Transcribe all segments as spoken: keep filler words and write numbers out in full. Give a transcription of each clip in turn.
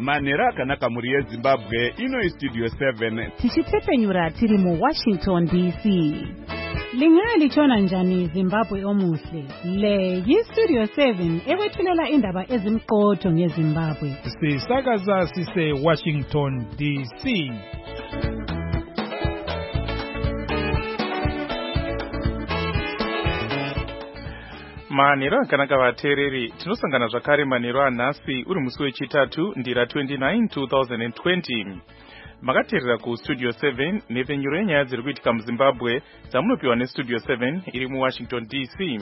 Manera akanaka muri yeZimbabwe ino Studio seven. Tichitepenyura tiri mu Washington D C. Lingali chona njani Zimbabwe omuhle. Le yi Studio seven ewethulela indaba ezimqotho ngeZimbabwe. Sisakaza sise Washington D C. Manero akanaka vateereri tinosangana zvakare manero anhasi uri musi wechitatu ndira twenty-nine two thousand twenty. Makateerera ku Studio seven nepfenyuro yenyaya dziri kuitika muZimbabwe dzamunopiwa neStudio seven iri muWashington D C.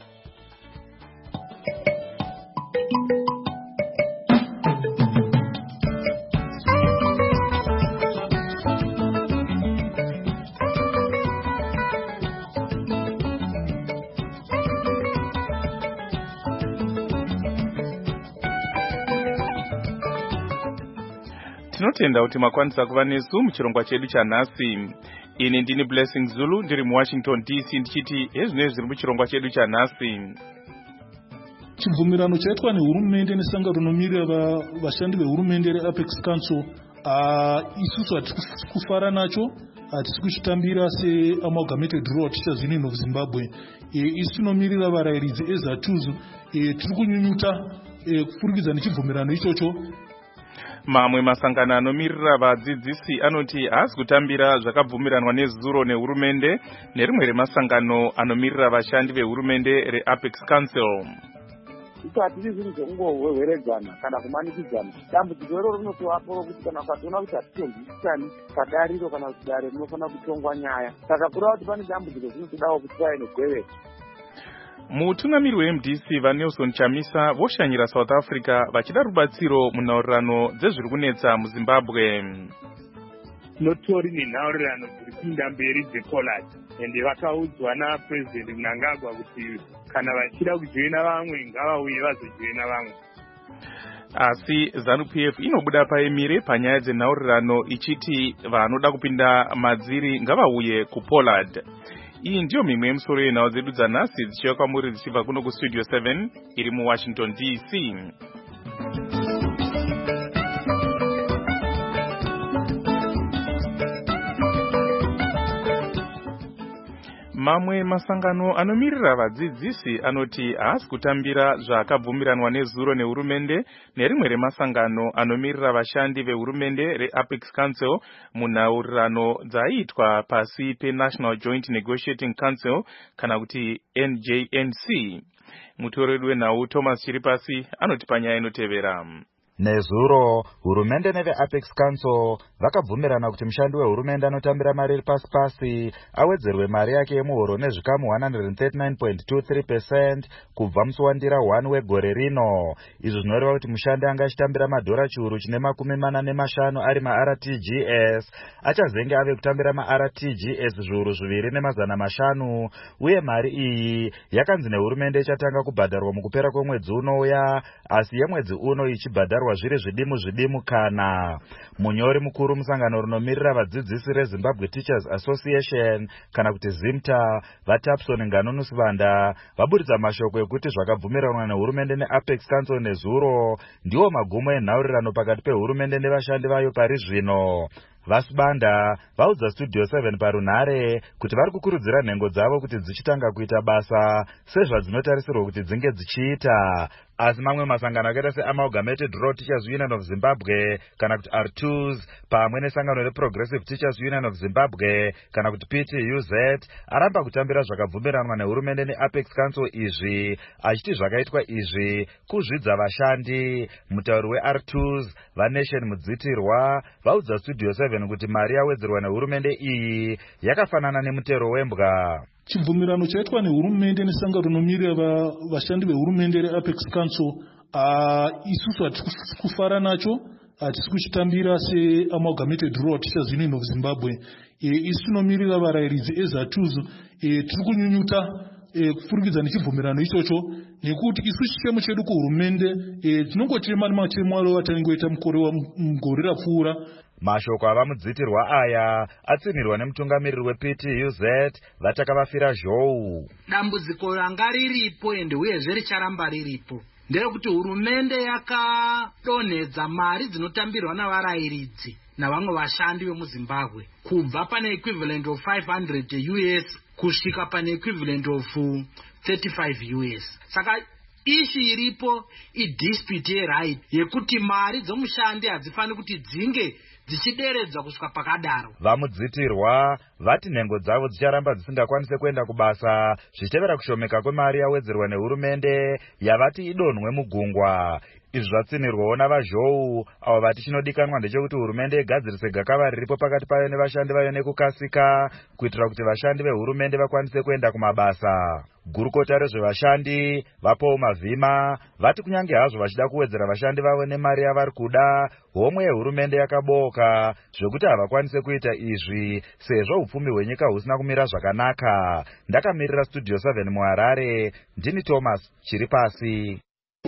Tinotenda kuti makwanisa kuva nesu muchirongwa chedu chanhasi. Ini ndini Blessing Zulu ndiri muWashington D C ndichiti ezvinezvi zviri muchirongwa chedu chanhasi. Chibvumirano chaitwa nehurumende nesangano rinomirira vashandi vehurumende reApex Council isusu hatisi kufara nacho, hatisi kuchitambira seamalgamated road Teachers Union of Zimbabwe. Isu tinomirira varayiridzi eZATUZU, tiri kunyunyuta kupfurikidza nechibvumirano ichocho. Mamwe masangano anomirira vadzidzisi anoti haasi kutambira zvakabvumiranwa nezuro nehurumende nerimwe remasangano anomirira vashandi vehurumende reApex Council. Ito hatisi zvinhu zvekungohweheredzana kana kumanikidzana. Dambudziko iroro rinotovapo rokuti kana ukatoona kuti hatitonzwisisani padariro kana kuti dare rinofanira kutongwa nyaya. Saka kureva kuti pane dambudziko zvinotodawo kuti pave negwevero. Mutungamiri weM D C vaNelson Chamisa voshanyira South Africa vachida rubatsiro munhaurirano dzezviri kunetsa muZimbabwe. Notori nenhaurirano dziri kuenda mberi dzePollard ende vakaudzwa naPresident Mnangagwa kuti kana vachida kujoina vamwe ngavauye vazojoina vamwe. Asi ZANU-P F inobuda paimire panyaya dzenhaurirano ichiti vanoda kupinda madziri ngavauye kuPollard. Iyi ndiyo mimwe yemusoro yenhau dzedu dzanhasi dzichiuya kwamuri dzichibva kuno kuStudio seven iri muWashington D C. Mamwe masangano anomirira vadzidzisi anoti haasi kutambira zvakabvumiranwa nezuro nehurumende nerimwe remasangano anomirira vashandi vehurumende reApex Council munhaurirano dzaiitwa pasi peNational Joint Negotiating Council kana kuti N J N C. Mutori wenhau Thomas Chiripasi anoti panyaya inotevera. Nezuro, hurumende neveApex Council vakabvumirana kuti mushandi wehurumende anotambira mari iri pasi pasi awedzerwe mari yake yemuhoro nezvikamu one hundred thirty-nine point two three percent kubva musi wandira one wegore rino. Izvi zvinoreva kuti mushandi anga achitambira madhora chiuru chine makumi mana nemashanu ari maR T G S achazenge ave kutambira maR T G S zviuru zviviri nemazana mashanu, uye mari iyi yakanzi nehurumende ichatanga kubhadharwa mukupera kwemwedzi unouya, asi yemwedzi uno ichibhadharwa zviri zvidimu zvidimu kana. Munyori mukuru musangano rinomirira vadzidzisi reZimbabwe Teachers Association kana kuti ZIMTA vaTapson Nganonusivanda vaburitsa mashoko ekuti zvakabvumiranwa nehurumende neApex Council nezuro ndiwo magumo enhaurirano pakati pehurumende nevashandi vayo pari zvino. Vasibanda vaudza Studio seven parunhare kuti vari kukurudzira nhengo dzavo kuti dzichitanga kuita basa sezvadzinotarisirwa kuti dzinge dzichiita. Asi mamwe masangano akaita seAmalgamated Road Teachers Union of Zimbabwe kana kuti R two S pamwe nesangano reProgressive Teachers Union of Zimbabwe kana kuti P T U Z aramba kutambira zvakabvumiranwa nehurumende neApex Council izvi, achiti zvakaitwa izvi kuzvidza vashandi. Mutauri weR two S vaNation Mudzitirwa vaudza Studio seven kuti mari yawedzerwa nehurumende iyi yakafanana nemutero wembwa. Chibvumirano chaitwa nehurumende nesangano rinomirira vashandi vehurumende reApex Council isusu hatisi kufara nacho, hatisi kuchitambira seamalgamated road Teachers Union of Zimbabwe. Isu tinomirira varayiridzi eZATUZU, tiri kunyunyuta kupfurikidza nechibvumirano ichocho nekuti isu chichemo chedu kuhurumende tinongochema nemachemo aro atangoita mugore rapfuura. Mashoko avamudzitirwa aya atsinirwa nemutungamiriri weP T U Z vatakavafira zhou. Dambudziko ranga riripo ende uyezve richaramba riripo. ndeyekuti hurumende yakadonhedza mari dzinotambirwa navarayiridzi navamwe vashandi vemuzimbabwe kubva pane equivalent of five hundred U S kusvika pane equivalent of thirty-five U S. Saka ishi iripo idispute yeright yekuti mari dzomushandi hadzifani kuti dzinge dzichideredzwa kusvika pakadaro. Vamudzitirwa vati nhengo dzavo dzicharamba dzisingakwanise kuenda kubasa zvichitevera kushomeka kwemari yawedzerwa nehurumende yavati idonhwe mugungwa. Izvi zvatsinirwawo navazhou avo vati chinodikanwa ndechekuti hurumende igadzirise gakava riripo pakati payo nevashandi vayo nekukasika kuitira kuti vashandi vehurumende vakwanise kuenda kumabasa. Gurukota rezvevashandi vaPaul Mavhima vati kunyange hazvo vachida kuwedzera vashandi vavo nemari yavari kuda, homwe yehurumende yakabooka zvekuti havakwanise kuita izvi sezvo upfumi hwenyika husina kumira zvakanaka. Ndakamirira Studio seven muHarare, ndini Thomas Chiripasi.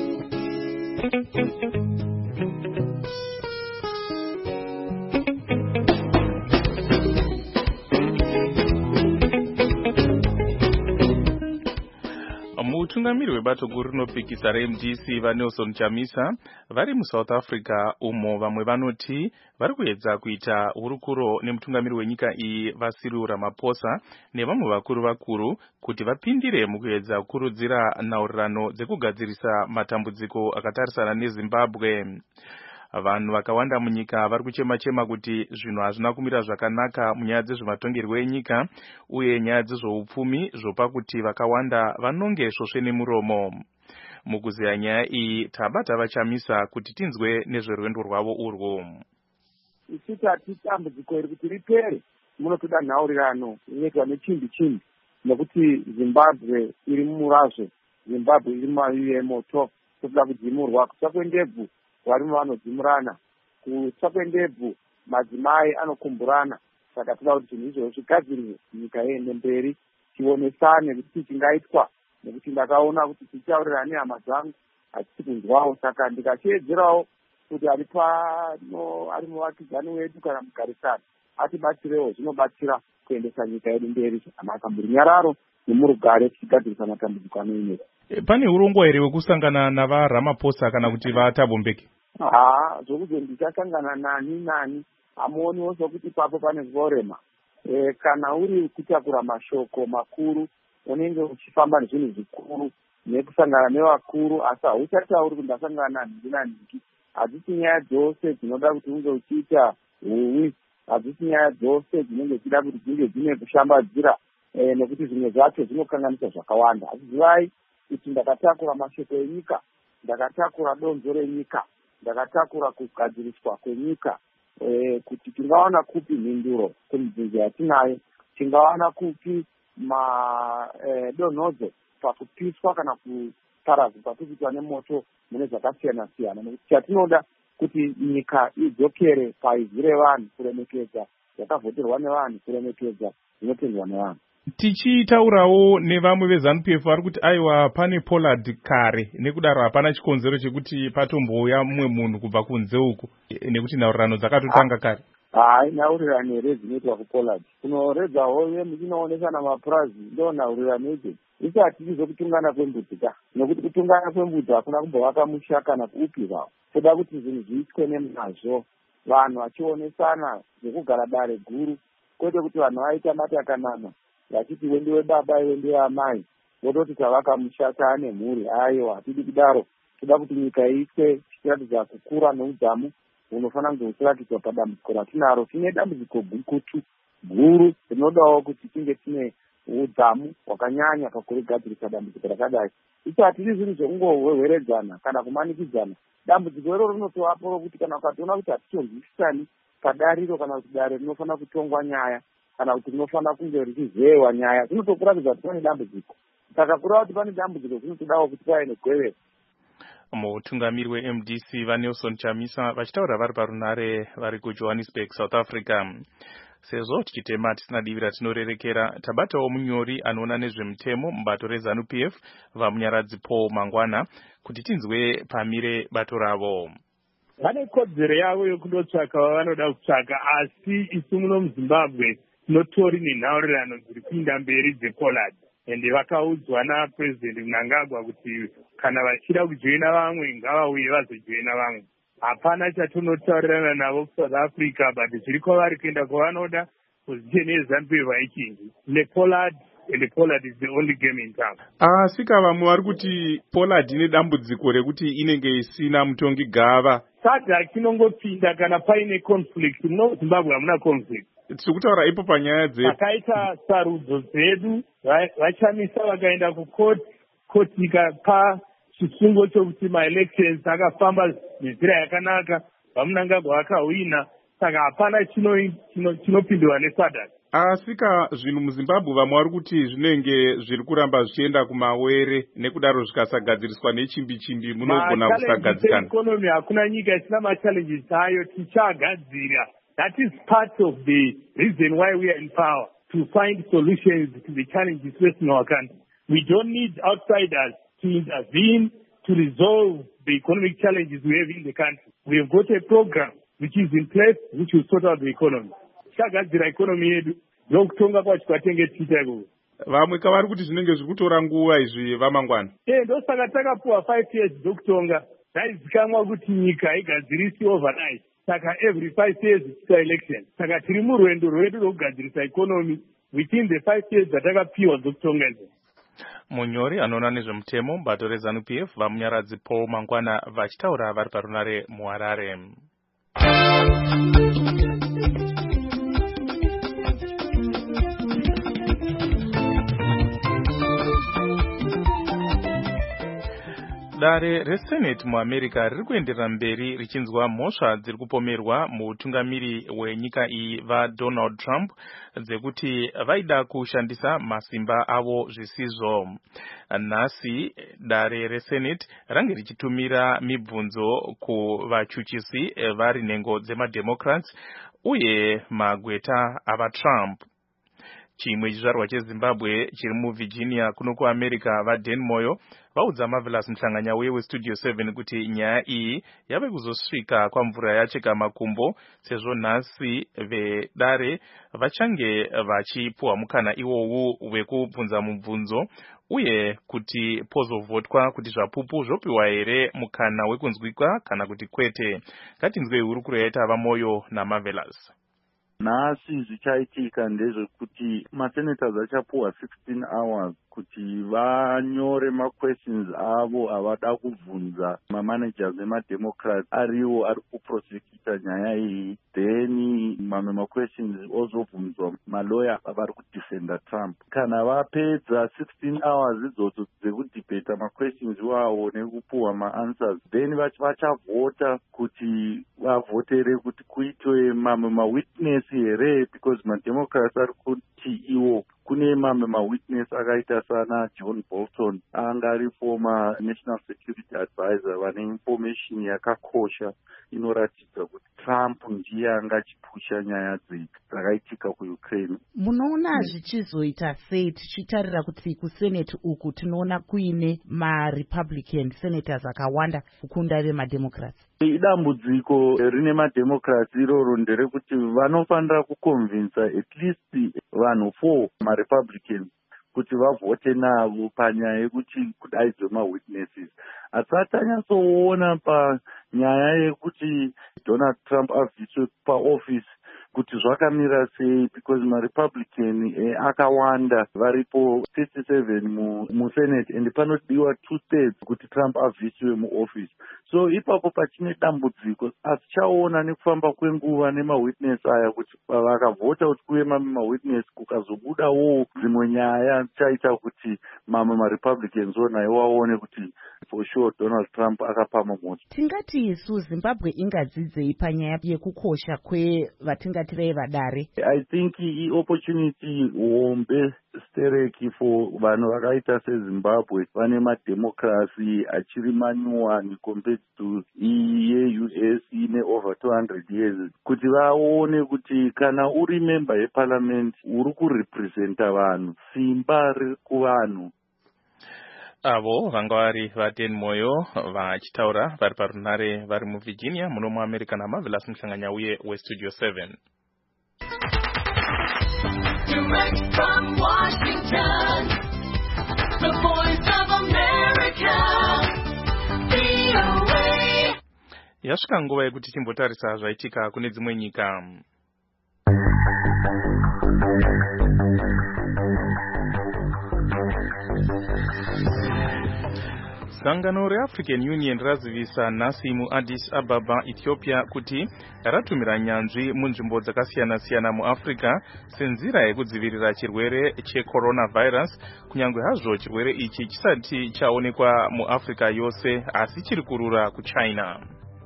Mutungamiri webato guru rinopikisa reM D C vaNelson Chamisa vari muSouth Africa, umo vamwe vanoti vari kuedza kuita hurukuro nemutungamiri wenyika iyi vaCyril Ramaphosa nevamwe vakuru vakuru kuti vapindire mukuedza kukurudzira nhaurirano dzekugadzirisa matambudziko akatarisana neZimbabwe. Vanhu vakawanda munyika vari kuchema-chema kuti zvinhu hazvina kumira zvakanaka munyaya dzezvematongerwo enyika uye nyaya dzezvoupfumi zvopa kuti vakawanda vanonge svosve nemuromo. Mukuziya nyaya iyi tabata vaChamisa kuti tinzwe nezverwendo rwavo urwo. Isitati tambudziko iri kuti ripere munotoda nhaurirano inoitwa nechimbi chimbi nekuti Zimbabwe iri murazvo, Zimbabwe iri mumaU M moto toda kudzimurwa kusa kwendebvu varimo vanodzimurana, kusa kwendebvu madzimai anokumburana. Saka toda kuti zvinhu izvozvo zvigadzirirwe nyika iende mberi, tionesane kuti chingaitwa, nekuti ndakaona kuti tichitaurira nehama dzangu hatisi kunzwawo. Saka ndikateedzerawo kuti ari pano ari muvakidzani wedu kana mugarisani atibatsirewo, zvinobatsira kuendesa nyika yedu mberi zvakanaka murinyararo nemurugare tichigadzirisa matambudziko anoineka. Pane urongwa here hwekusangana navaRamaphosa kana kuti vaThabo Mbeki? Haa, zvokuti ndichasangana nani nani hamuoniwo sokuti papo pane zvorema. E, kana uri kutakura mashoko makuru unenge uchifamba nezvinhu zvikuru nekusangana nevakuru, asi hauchatauri kuti ndasangana nanhingi nanhingi. Hadzisi nyaya dzose dzinoda kuti unge uchiita huwi, hadzisi nyaya dzose dzinenge dzichida kuti dzinge dzine kushambadzira, e, nekuti zvimwe zvacho zvinokanganisa zvakawanda. Asi zivai kuti ndakatakura mashoko enyika, ndakatakura donzo renyika, ndakatakura kugadziriswa kwenyika, e, kuti tingawana kupi mhinduro kumibvunzo yatinayo, tingawana kupi madonhodzo e, pakupiswa kana kuparadzwa kwatikuitwa nemoto mune zvakasiyana siyana, nekuti chatinoda kuti nyika idzokere paizi revanhu, kuremekedza yakavhoterwa nevanhu, kuremekedza inotendwa nevanhu. Tichitaurawo nevamwe veZANU P F vari kuti aiwa pane Pollard kare, nekudaro hapana chikonzero chekuti patombouya mumwe munhu kubva kunze uku, nekuti nhaurirano dzakatotanga kare. Hai, nhaurirano here dzinoitwa kuPollard kunoredza hove muchinoonesa mapurazi, ndo nhaurirano idzi isati izokutungana kwembudzi ka, nekuti kutungana kwembudzi hakuna kumbovaka musha kana kuupi zvavo. Toda kuti zvinhu zviitwe nemazvo, vanhu vachionesana zvekugara dare guru, kwete kuti vanhu vaita matakanana vachiti wendi webaba wendi weamai vodoti tavaka musha taane mhuri. Aiwa, hatidi kudaro. Toda kuti nyika iitwe chichiratidza kukura neudzamu hunofanira kunge huchiratidzwa padambudziko ratinaro. Tine dambudziko gukutu guru rinodawo kuti tinge tine udzamu hwakanyanya pakurigadzirisa dambudziko rakadai. Icho hatidi zvinhu zvekungohwehweredzana kana kumanikidzana. Dambudziko iroro rinotovapo rokuti kana ukatoona kuti hatitonzwisisani padariro kana kuti dare rinofanira kutongwa nyaya kana kuti rinofanira kunge richizewa nyaya, zvinotokuratidza kuti pane dambudziko. Saka kureva kuti pane dambudziko zvinotodawo kuti pave negwevero. Mutungamiri weM D C vaNelson Chamisa vachitaura vari parunare vari kuJohannesburg, South Africa. Sezvo tichitema tisina divi ratinorerekera, tabatawo munyori anoona nezvemutemo mubato reZANU P F vaMunyaradzi Paul Mangwana kuti tinzwe pamire bato ravo. Vane kodzero yavo yokunotsvaka vavanoda kutsvaka, asi isu muno muZimbabwe tinotori nenhaurirano dziri kuinda mberi dzePollard. ende vakaudzwa napresident Mnangagwa kuti kana vachida kujoina vamwe ngavauye vazojoina vamwe. Hapana chatonotaurirana navo South Africa, but zviri kwavari kuenda kwavanoda. Position yeZANU-P F haichinji. NePollard, and Pollard is the only game in town. Asika vamwe vari kuti Pollard ine dambudziko rekuti inenge isina mutongi gava. Sadha chinongopinda kana paine conflict. No, Zimbabwe hamuna conflict. Tikutaura ipo panyaya dzedu. Pakaita sarudzo dzedu vachamisa vakaenda kucourt, court ikapa chisungo chokuti ma-elections akafamba nenzira yakanaka, vaMnangagwa vakahwina, saka hapana chinopindwa neSADC. Asika zvinhu muZimbabwe vamwe vari kuti zvinenge zviri kuramba zvichienda kumawere nekudaro zvikasagadziriswa nechimbi-chimbi munogona kusagadzikana. Economy hakuna nyika isina ma-challenges ayo, tichagadzira. That is part of the reason why we are in power, to find solutions to the challenges facing our country. We don't need outsiders to intervene to resolve the economic challenges we have in the country. We have got a program which is in place which will sort out the economy. Chagadzira economy yedu ndokutonga kwacho kwatenge tiita ikoko. Vamwe kavari kuti zvinenge zviri kutora nguva izvi vamangwana. Eh, ndosaka takapuwa five years dzokutonga. Zvaizikanwa kuti nyika haigadzirisi overnight. Saka every five years tiita election. Saka tiri murwendo rwedu rwokugadzirisa economy within the five years dzatakapiwa dzokutonga idzi. Munyori anoona nezvemutemo bato reZANU-P F vamunyaradzi Paul Mangwana vachitaura vari parunare muHarare. Dare reSenate muAmerica riri kuenderera mberi richinzwa mhosva dziri kupomerwa mutungamiri wenyika iyi vaDonald Trump dzekuti vaida kushandisa masimba avo zvisizvo. Nhasi dare reSenate range richitumira mibvunzo kuvachuchisi vari nhengo dzemaDemocrats uye magweta avaTrump. Chimwe chizvarwa cheZimbabwe chiri muVirginia kuno kuAmerica vaDan Moyo vaudza Marvelous Mhlanganyauye weStudio seven kuti nyaya iyi yave kuzosvika kwamvura yacheka makumbo sezvo nhasi vedare vachange vachipuwa mukana iwowu wekubvunza mubvunzo uye kuti pozovhotwa kuti zvapupu zvopiwa here mukana wekunzwikwa kana kuti kwete. Ngatinzwei hurukuro yaita vaMoyo naMarvelous. Nhasi zvichaitika ndezvekuti masenators achapuwa sixteen hours kuti vanyore ma-questions avo avada kubvunza ma-managers ema-Democrats ariwo ari kuprosecute nyaya iyi, then mamwe ma-questions ozobvunzwa malawyer avari kudefenda Trump. Kana vapedza sixteen hours idzodzo dzekudebata ma-questions iwawo nekupuwa ma-answers, then vachavhota kuti vavhotere kuti kuitwe mamwe ma-witness here, because ma-Democrats ari kuti iwo kune mamwe ma-witness akaita sana John Bolton anga ari former national security advisor vane information yakakosha inoratidza kuti Trump ndiye anga achipusha nyaya dzakaitika kuUkraine. Munoona zvichizoita sei tichitarira kuti kuSenate uku tinoona kuine ma-Republican senators akawanda kukunda vemaDemocrats? Idambudziko rine maDemocrats iroro nderekuti vanofanira kuconvince at least vanhu four maRepublicans kuti vavhote navo panyaya yekuti kudaidzwe ma-witnesses. Asi atanyatsoona panyaya yekuti Donald Trump abviswe paoffice kuti zvakamira sei, because maRepublican eh, akawanda varipo thirty-seven muSenate and panodiwa two-thirds kuti Trump abviswe muoffice. So ipapo pachine dambudziko, asi chaona nekufamba kwenguva nema-witness aya kuti vakavhota kuti kuve mamwe ma-witness kukazobudawo dzimwe nyaya chaita kuti mamwe maRepublicans ona iwaone kuti for sure Donald Trump akapa mamota. Tingati isu Zimbabwe ingadzidzei panyaya yekukosha kwevatingati vevadare? I think i opportunity hombe stereki for vanhu vakaita seZimbabwe vane mademocracy achiri manyuwani compared to iye U S ine over two hundred years, kuti vaone kuti kana uri member yeparliament uri kurepresenta vanhu, simba riri kuvanhu. Avo vanga vari vaDan Moyo vachitaura vari parunare vari muVirginia muno muAmerica naMarvelous Mhlanganyauye weStudio seven. Direct from Washington, Yasvika nguva yekuti timbotarisa zvaitika kune dzimwe nyika. Sangano reAfrican Union razivisa nhasi muAddis Ababa, Ethiopia kuti ratumira nyanzvi munzvimbo dzakasiyana-siyana muAfrica senzira yekudzivirira chirwere checoronavirus, kunyange hazvo chirwere ichi chisati chaonekwa muAfrica yose asi chiri kurura kuChina.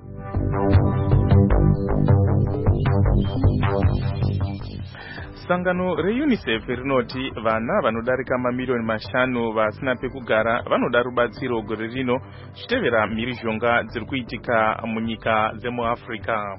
Sangano reUNICEF rinoti vana vanodarika mamiliyoni mashanu vasina pekugara vanoda rubatsiro gore rino chitevera mhirizhonga dziri kuitika munyika dzemuAfrica.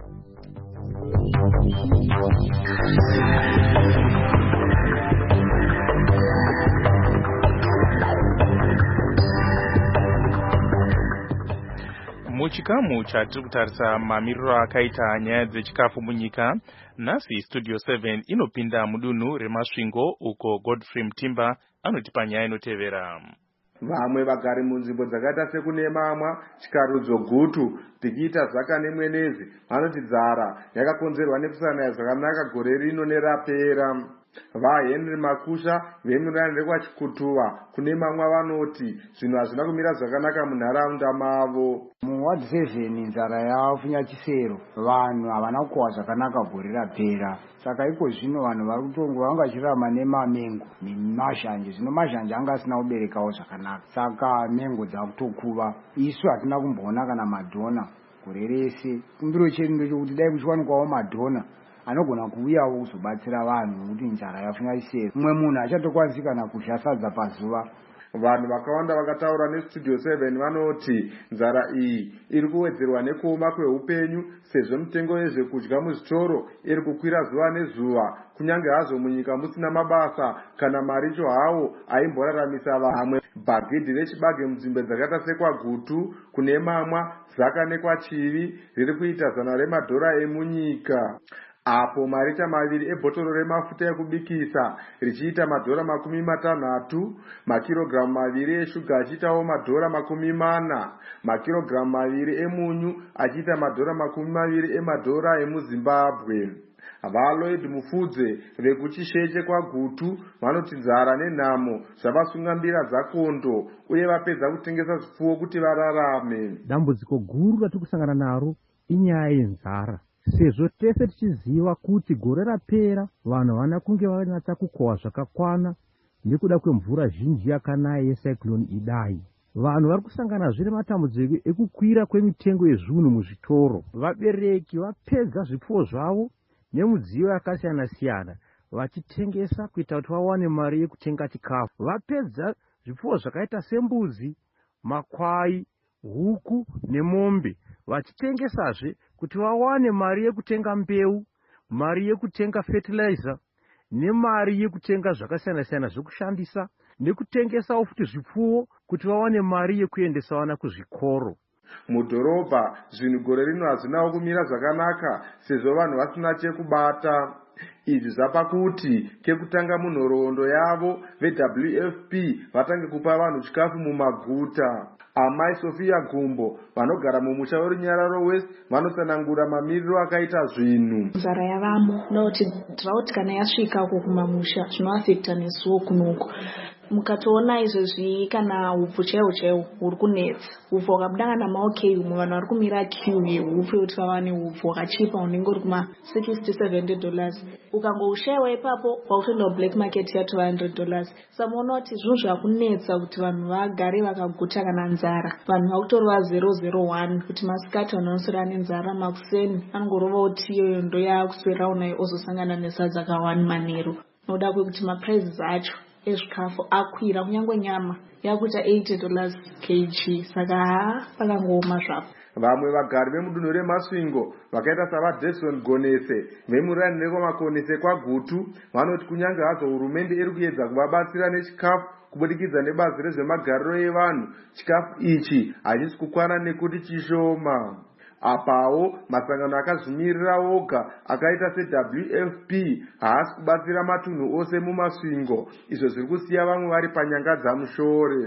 Muchikamu chatiri kutarisa mamiriro akaita nyaya dzechikafu munyika, nhasi Studio seven inopinda mudunhu remasvingo uko Godfrey Mtimba anotipa nyaya inotevera. Vamwe vagari munzvimbo dzakaita sekune mamwa, chikarudzo gutu, Tikita Zaka neMwenezi vanoti dzara yakakonzerwa nekusanaya zvakanaka gore rino nerapera. VaHenry Makusha vemurani rekwachikutuva kune mamwe vanoti zvinhu hazvina kumira zvakanaka munharaunda mavo. Muwadi seven nzara yafunya chisero, vanhu havana kukohwa zvakanaka gore rapera. Saka iko zvino vanhu vari kutongwa vangachirama nemamengo nemashanje. Zvino mashanje anga asina kuberekawo zvakanaka, saka mengo dzakutokuva. Isu hatina kumboona kana madhona gore rese. Kumbiro chedu ndechekuti dai kuchiwanikwawo madhona anogona kuuyawo kuzobatsira vanhu kuti nzara yafunya chisero. Mumwe munhu achatokwanisa kudya sadza pazuva. Vanhu vakawanda vakataura neStudio seven vanoti nzara iyi iri kuwedzerwa nekuoma kweupenyu sezvo mitengo yezvekudya muzvitoro iri kukwira zuva nezuva, kunyange hazvo munyika musina mabasa kana maricho hawo aimboraramisa vamwe. Bhagidhi rechibage munzvimbo dzakaita sekwaGutu, kune mamwa, Zaka nekwaChivi riri kuita zana remadhora emunyika, apo marita maviri ebhotoro remafuta ekubikisa richiita madhora makumi matanhatu, makirogiramu maviri eshuga achiitawo madhora makumi mana, makirogiramu maviri emunyu achiita madhora makumi maviri emadhora emuZimbabwe. VaLloyd Mufudze vekuChisheche kwaGutu vanoti nzara nenhamo zvavasungambira dzakondo uye vapedza kutengesa zvipfuwo kuti vararame. Dambudziko guru ratiri kusangana naro inyaya yenzara, sezvo tese tichiziva kuti gore rapera vanhu vana kunge vanatsa kukohwa zvakakwana nekuda kwemvura zhinji yakanaya yecyclone Idai. Vanhu vari kusangana zviri matambudziko ekukwira kwemitengo yezvinhu muzvitoro. Vabereki vapedza zvipfuwo zvavo nemudziyo yakasiyana-siyana vachitengesa kuita kuti vawane mari yekutenga chikafu. Vapedza zvipfuwo zvakaita sembudzi, makwai, huku nemombe vachitengesazve kuti vawane mari yekutenga mbeu, mari yekutenga fertilizer nemari yekutenga zvakasiyana-siyana zvekushandisa, nekutengesawo futi zvipfuwo kuti vawane mari yekuendesa vana kuzvikoro. Mudhorobha zvinhu gore rino hazvinawo kumira zvakanaka sezvo vanhu vasina chekubata. Izvi zvapa kuti kekutanga munhoroondo yavo veW F P vatange kupa vanhu chikafu mumaguta. Amai Sofia Gumbo vanogara mumusha weRunyararo West vanotsanangura mamiriro akaita zvinhu. Nzara yavamo nokuti drought kana yasvika uko kumamusha zvinoafekta nesuwo kunuko. Mukatoona izvezvi kana upfu chaiwo chaiwo huri kunetsa, upfu hwakabudanga namaokei umwe vanhu vari kumira queue yeupfu yekuti vawane upfu hwakachipa unenge uri kuma sixty seventy dollars. Ukangoushayiwa ipapo wautoenda kublack market ya two hundred dollars. Samuona kuti zvinhu zvakunetsa kuti vanhu vagare vakaguta kana nzara. Vanhu vakutorova zero zero one kuti masikati vanhu vanoswera nenzara, makuseni angorova kuti iyoyo ndo yakuswera unayo ozosangana nesadza ka one manero. Noda kwekuti maprices acho ezvikafu akwira, kunyange nyama yakuita eighty dollars kg, saka pakangooma zvapo. Vamwe vagari vemudunhu remasvingo vakaita savaDavidson Gonese vemurani nekwamakonese kwaGutu vanoti kunyange hazvo hurumende iri kuedza kuvabatsira nechikafu kubudikidza nebazi rezvemagariro evanhu, chikafu ichi hachisi kukwana nekuti chishoma. Apawo masangano akazvimirira woga akaita seW F P haasi kubatsira matunhu ose mumasvingo, izvo zviri kusiya vamwe vari panyanga dzamushore.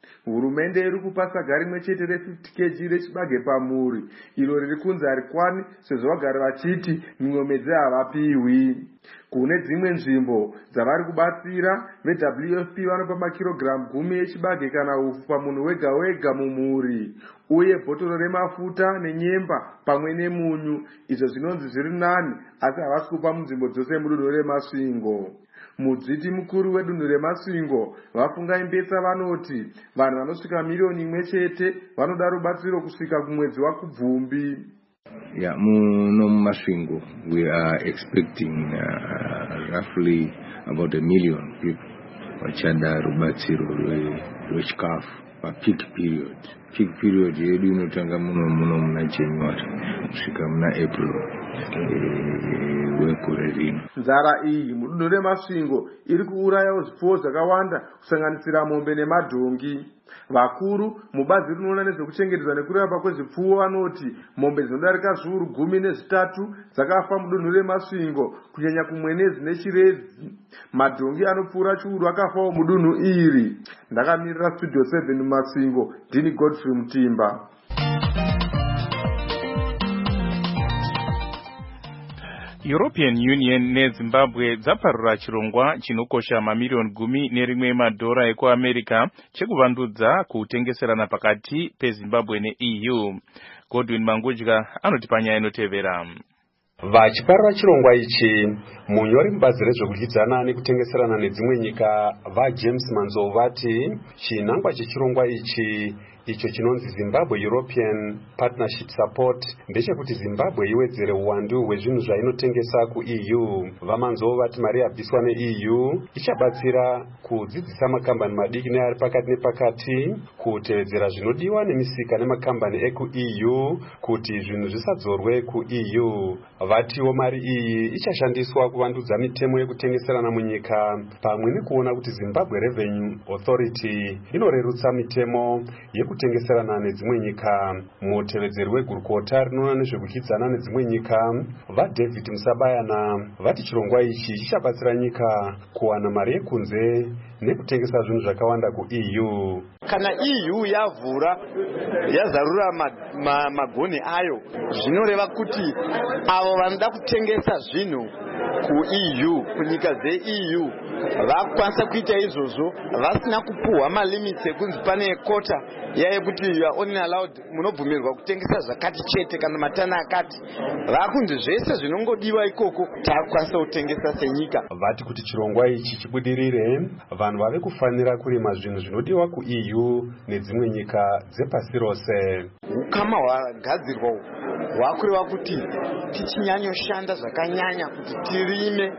hurumende iri kupa saga rimwe chete re-fifty kilograms rechibage pamhuri, iro riri kunzi harikwani sezvo vagari vachiti mimwe mwedzi havapiwi. Kune dzimwe nzvimbo dzavari kubatsira, ve-W F P vanopa makirogiramu gumi echibage kana upfu pamunhu wega wega mumhuri, uye bhotoro remafuta nenyemba pamwe nemunyu, izvo zvinonzi zviri nani, asi havasi kupa munzvimbo dzose mudunhu reMasvingo. Mudziti mukuru wedunhu reMasvingo vafungai Mbesa vanoti vanhu vanosvika miriyoni imwe chete vanoda rubatsiro kusvika kumwedzi waKubvumbi. Yeah, muno muMasvingo we are expecting uh, roughly about a million people vachada rubatsiro rwechikafu papeak period. Peak period yedu inotanga muno muno muna January kusvika muna April wegore rino. Nzara iyi mudunhu reMasvingo iri kuurayawo zvipfuwo zvakawanda kusanganisira mombe nemadhongi. Vakuru mubazi rinoona nezvekuchengetedzwa nekurapa kwezvipfuwo vanoti mombe dzinodarika zviuru gumi nezvitatu dzakafa mudunhu reMasvingo, kunyanya kumwenezi nechiredzi. Madhongi anopfuura chiuru akafawo mudunhu iri. Ndakamirira Studio seven muMasvingo, ndini Godfrey Mutimba. European Union neZimbabwe dzaparura chirongwa chinokosha mamiliyoni gumi nerimwe madhora ekuAmerica chekuvandudza kutengeserana pakati peZimbabwe neE U. Godwin Mangudya anoti panyaya inotevera. Vachiparura chirongwa ichi, munyori mubazi rezvekudyidzana nekutengeserana nedzimwe nyika vaJames Manzo vati chinangwa chechirongwa ichi icho chinonzi Zimbabwe European Partnership Support ndechekuti Zimbabwe iwedzere uwandu hwezvinhu zvainotengesa kuE U. Vamanzo vati mari yabviswa neE U ichabatsira kudzidzisa makambani madiki neari pakati nepakati kutevedzera zvinodiwa nemisika nemakambani ekuE U kuti zvinhu zvisadzorwe kuE U. Vatiwo mari iyi ichashandiswa kuvandudza mitemo yekutengeserana munyika pamwe nekuona kuti Zimbabwe Revenue Authority inorerutsa mitemo yekutengeserana nedzimwe nyika. Mutevedzeri wegurukota rinoona nezvekudyidzana nedzimwe nyika vaDavid Musabayana vati chirongwa ichi chichabatsira nyika kuwana mari yekunze nekutengesa zvinhu zvakawanda kuE U. Kana E U yavhura yazarura magoni ayo, zvinoreva kuti avo vanoda kutengesa zvinhu kuE U, kunyika dzeE U, vakwanisa kuita izvozvo vasina kupuhwa malimits ekunzi pane kota yaye kuti you are only allowed, munobvumirwa kutengesa zvakati chete kana matana akati. Vakunzi zvese zvinongodiwa ikoko takwanisa kutengesa senyika. Vati kuti chirongwa ichi chibudirire, vanhu vave kufanira kurima zvinhu zvinodiwa kuE U nedzimwe nyika dzepasi rose. Ukama hwagadzirwa hwakureva kuti tichinyanyoshanda zvakanyanya kuti tirime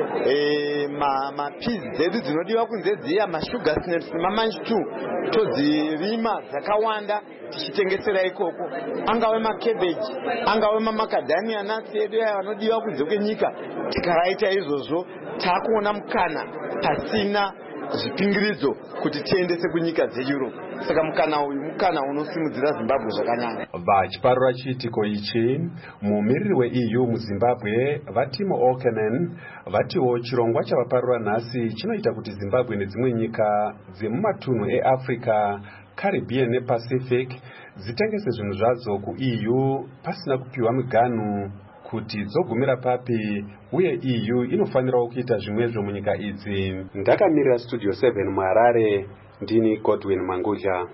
e, mapizi ma dzedu dzinodiwa kunze dziya masugar snaps nemamanjitu todzirima dzakawanda tichitengesera ikoko, angave makebeji angave mamakadhamia nuts edu aya vanodiwa kunze kwenyika. Tikaraita izvozvo takuona mukana pasina zvipingiridzo kuti tiendese kunyika dzeEurope. Saka mukana uyu mukana unosimudzira Zimbabwe zvakanyanya. Vachiparura chiitiko ichi, mumiriri weE U muZimbabwe vaTimo Okenen vatiwo chirongwa chavaparura nhasi chinoita kuti Zimbabwe nedzimwe nyika dzemumatunhu eAfrica, Caribbean nePacific dzitengese zvinhu zvadzo kuE U pasina kupiwa miganhu kuti dzogumira papi, uye E U inofanirawo kuita zvimwezvo munyika idzi. Ndakamirira Studio seven muHarare, ndini Godwin Mangudya.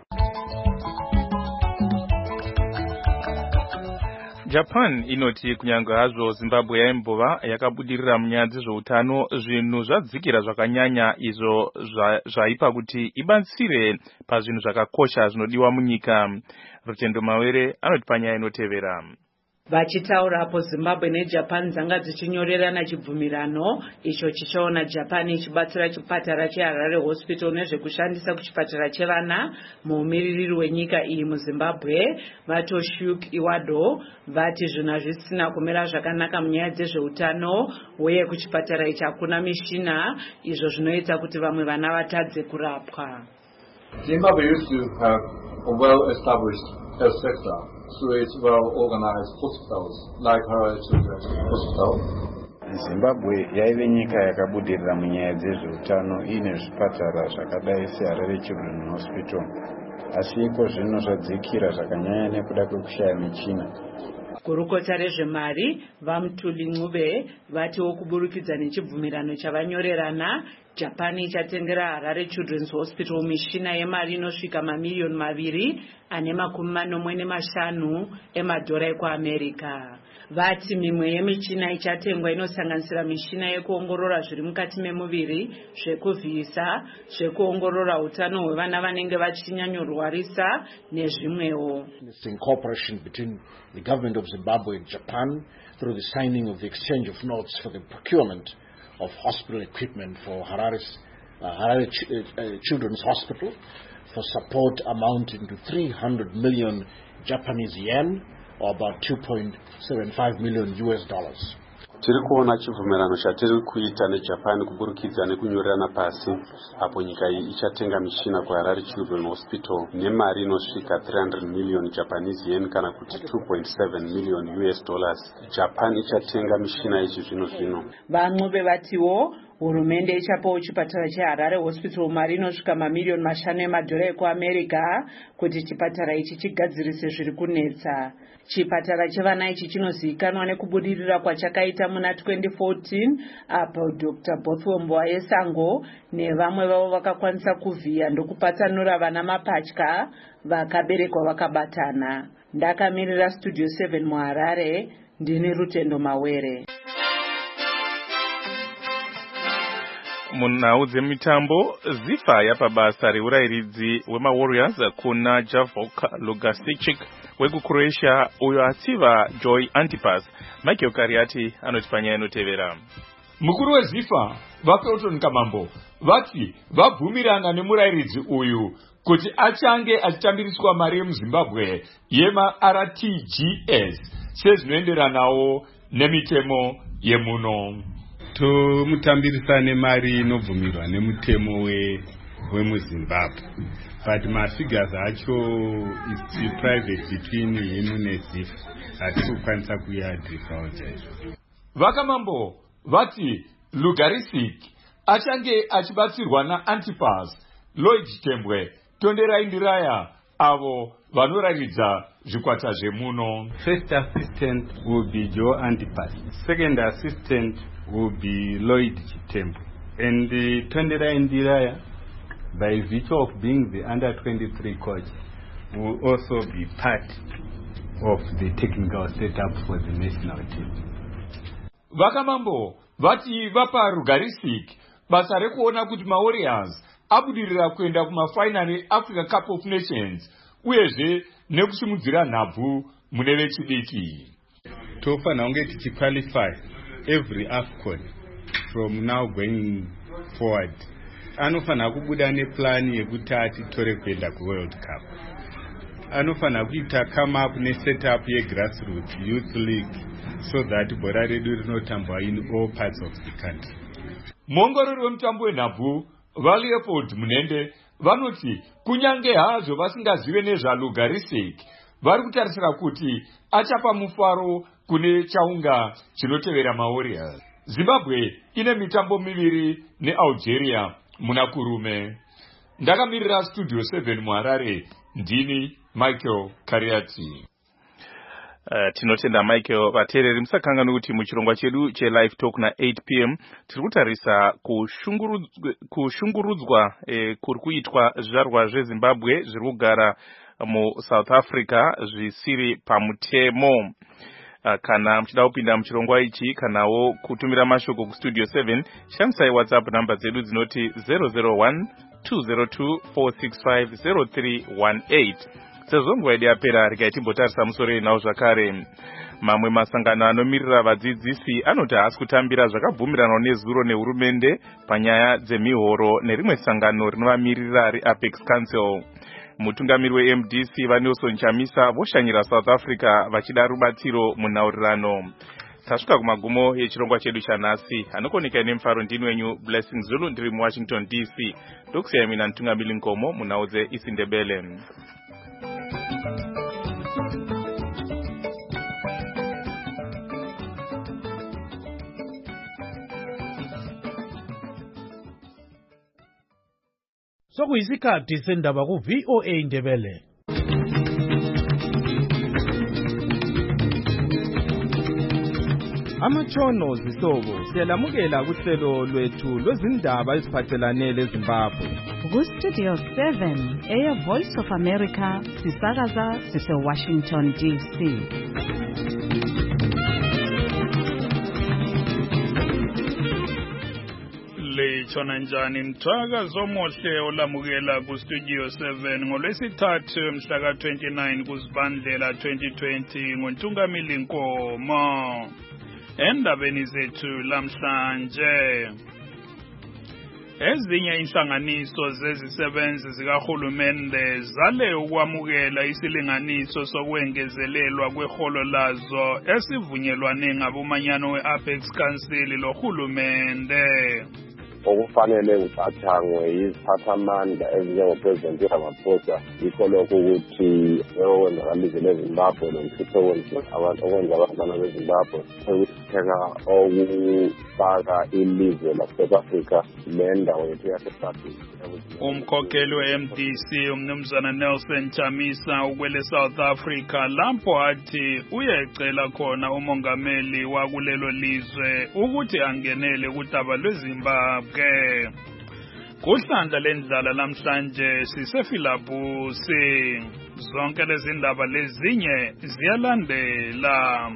Japan inoti kunyange hazvo Zimbabwe yaimbova yakabudirira munyaya dzezveutano, zvinhu zvadzikira zvakanyanya izvo zvaipa kuti ibatsire pazvinhu zvakakosha zvinodiwa munyika. Rutendo Mawere anoti panyaya inotevera. Vachitaurapo Zimbabwe neJapan dzanga dzichinyorerana chibvumirano icho chichaona Japan ichibatsira chipatara cheHarare Hospital nezvekushandisa kuchipatara chevana. Muumiriri wenyika iyi muZimbabwe vaToshiyuki Iwado vati zvinhu hazvisina kumira zvakanaka munyaya dzezveutano, uye kuchipatara ichi hakuna mishina, izvo zvinoita kuti vamwe vana vatadze kurapwa. Zimbabwe used to have a well-established health sector through its well-organized hospitals, like Harare Children's Hospital. Zimbabwe yaive nyika yakabudirira munyaya dzezveutano ine zvipatara zvakadai seHarare Children's Hospital, asi iko zvino zvadzikira zvakanyanya nekuda kwekushaya michina. Gurukota rezvemari vaMutuli Ncube vatiwo kuburikidza nechibvumirano chavanyorerana, Japan ichatengera Harare Children's Hospital mishina yemari inosvika mamiliyoni maviri ane makumi manomwe nemashanu emadhora ekuAmerica. Vati mimwe yemichina ichatengwa inosanganisira mishina yekuongorora zviri mukati memuviri, zvekuvhisa, zvekuongorora utano hwevana vanenge vachinyanyorwarisa nezvimwewo. In cooperation between the government of Zimbabwe and Japan through the signing of the exchange of notes for the procurement of hospital equipment for Harare's, uh, Harare Ch uh, Children's Hospital for support amounting to three hundred million Japanese yen, or about two point seven five million U S dollars. Tiri kuona chibvumirano chatiri kuita neJapan kuburikidza nekunyorerana pasi apo nyika iyi ichatenga mishina kuHarare Children's Hospital nemari inosvika three hundred million Japanese yen kana kuti two point seven million U S dollars. Japan ichatenga mishina ichi zvino zvino. VaNcube vatiwo hurumende ichapawo chipatara cheHarare Hospital mari inosvika mamiliyoni mashanu emadhora ekuAmerica kuti chipatara ichi chigadzirise zviri kunetsa. Chipatara chevana ichi chinozivikanwa nekubudirira kwachakaita muna twenty fourteen apo Doctor Bothwell Mbowayesango nevamwe vavo vakakwanisa kuvhiya ndokupatsanura vana mapatya vakaberekwa vakabatana. Ndakamirira Studio seven muHarare, ndini Rutendo Mawere. Munhau dzemitambo, zifa yapabasa reurairidzi wemaWarriors kuna Javok Lugasic wekuCroatia uyo atsiva Joy Antipas. Michael Kariati anoti panyaya inotevera. Mukuru wezifa vaPelton Kamambo vati vabvumirana nemurairidzi uyu kuti achange achitambiriswa mari yemuZimbabwe yema R T G S sezvinoenderanawo nemitemo yemuno. Tomutambirisa nemari inobvumirwa nemutemo we wemuZimbabwe, but mafigures acho it's private between him nezifa, hatikukwanisa kuyadhisawo chaizvo. Vakamambo vati Lugarisic achange achibatsirwa naAntipas, Lloyd Chitembwe, Tonderai Ndiraya avo vanoraridza zvikwata zvemuno. First assistant will be Joe Antipas, second assistant will be Lloyd Chitembwe, and uh, Tonderai Ndiraya, by virtue of being the under twenty-three coach, will also be part of the technical setup for the national team. Vakamambo vati vapa Lugarisic basa rekuona kuti maWarriors abudirira kuenda kumafinal eAfrica Cup of Nations uyezve nekusimudzira nhabvu mune vechidiki. Tofanira kunge tichiqualify every AFCON from now going forward. Anofanira kubuda neplan yekuti atitore kuenda kuWorld Cup. Anofanira kuita come up nesetup yegrassroots youth league so that bhora redu rinotambwa in all parts of the country. Muongorori wemutambo wenhabvu vaLeopold Munende vanoti kunyange hazvo vasingazive nezvaLugarisic vari kutarisira kuti achapa mufaro kune chaunga chinotevera maWarriors. Zimbabwe ine mitambo miviri neAlgeria muna kurume. Ndakamirira Studio seven muHarare, ndini Michael Kariati. Uh, tinotenda Michael. Vateereri musakanganwe kuti muchirongwa chedu chelive talk na eight p m tiri kutarisa kushungurudzwa, kushungurudzwa eh, kuri kuitwa zvizvarwa zveZimbabwe zviri kugara mu South Africa zvisiri pamutemo. Uh, kana muchida kupinda muchirongwa ichi kanawo kutumira mashoko kuStudio seven, shandisai WhatsApp namba dzedu dzinoti zero zero one two zero two four six five zero three one eight. Sezvo nguva yedu yapera, regai timbotarisa musoro inawo zvakare. Mamwe masangano anomirira vadzidzisi anoti haasi kutambira zvakabvumiranwa nezuro nehurumende panyaya dzemihoro nerimwe sangano rinovamirira reApex Council. Mutungamiri weM D C vaNelson Chamisa voshanyira South Africa vachida rubatsiro munhaurirano. Tasvika kumagumo yechirongwa chedu chanhasi. Anokoneka nemufaro ndini wenyu Blessing Zulu, ndiri muWashington D C. Ndokusiyai mina Mutungamiri Nkomo munhau dzeIsindebele. Sekuyisikhathi sendaba ku V O A Ndebele. Amatshono zihlobo siyalamukela kuhlelo lwethu lwezindaba eziphathelane leZimbabwe. Ku Studio seven eya Voice of America sisakaza sise Washington D C. Lechona njani mthakazo omuhle olamukela ku Studio seven ngolwesithathu mhla ka twenty-nine kuZibandlela twenty twenty ngoNtungamili Nkomo. Endabeni zethu lamhlanje, ezinye inhlanganiso zezisebenzi zikahulumende zale ukwamukela isilinganiso sokwengezelelwa kweholo lazo esivunyelwane ngabomanyano we-Apex Council lohulumende. Okufanele ucathangwe yiziphathamandla ezinjengoPresident Ramaphosa yikho lokho ukuthi eyowenzakalise leZimbabwe nomhlupho okwenza abantwana beZimbabwe ekusithenga okufaka ilizwe laseSouth Africa nendawo yethu yaseSouth. Umkhokheli we-M D C umnumzana Nelson Chamisa ukwele South Africa lapho athi uyecela khona umongameli wakulelo lizwe ukuthi angenele kudaba lweZimbabwe. Kuhlandla lendlala namhlanje sisefilabusi zonke lezi ndaba lezinye ziyalandela.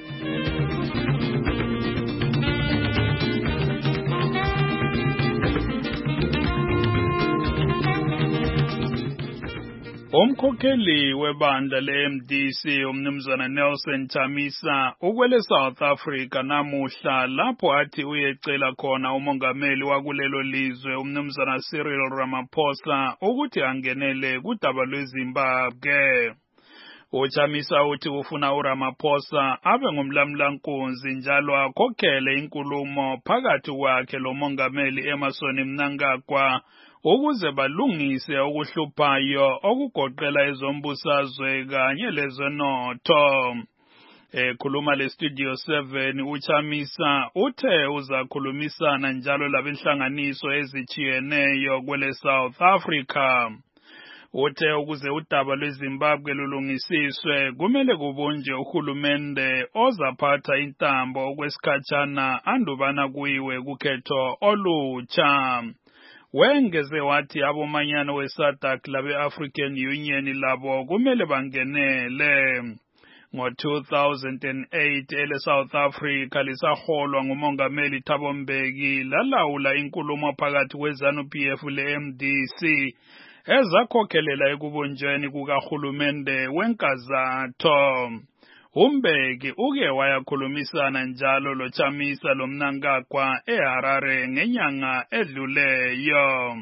Umkhokheli webandla le-M D C umnumzana Nelson Chamisa ukwele South Africa namuhla lapho athi uyecela khona umongameli wakulelo lizwe umnumzana Cyril Ramaphosa ukuthi angenele kudaba lweZimbabwe. UChamisa uthi ufuna uRamaphosa abe ngumlamlankunzi njalo akhokhele inkulumo phakathi kwakhe lo mongameli Emmerson Mnangagwa ukuze balungise okuhluphayo okugoqela ezombusazwe kanye lezonotho. Ekhuluma le Studio seven uChamisa uthe uzakhulumisana njalo labenhlanganiso ezichiyeneyo kwele South Africa. Uthe ukuze udaba lweZimbabwe lulungisiswe kumele kubunje uhulumende ozaphatha intambo okwesikhatshana andubana kuyiwe kukhetho olutsha. Wengeze wathi abomanyano we-SADC labe-African Union labo kumele bangenele. Ngo two thousand eight ele South Africa lisaholwa ngumongameli Thabo Mbeki lalawula inkulumo phakathi kweZANU P F le-M D C ezakhokhelela ekubunjweni kukahulumende wenkazatho. Umbeki uke wayakhulumisana njalo lo Chamisa lo Mnangagwa eHarare ngenyanga edluleyo.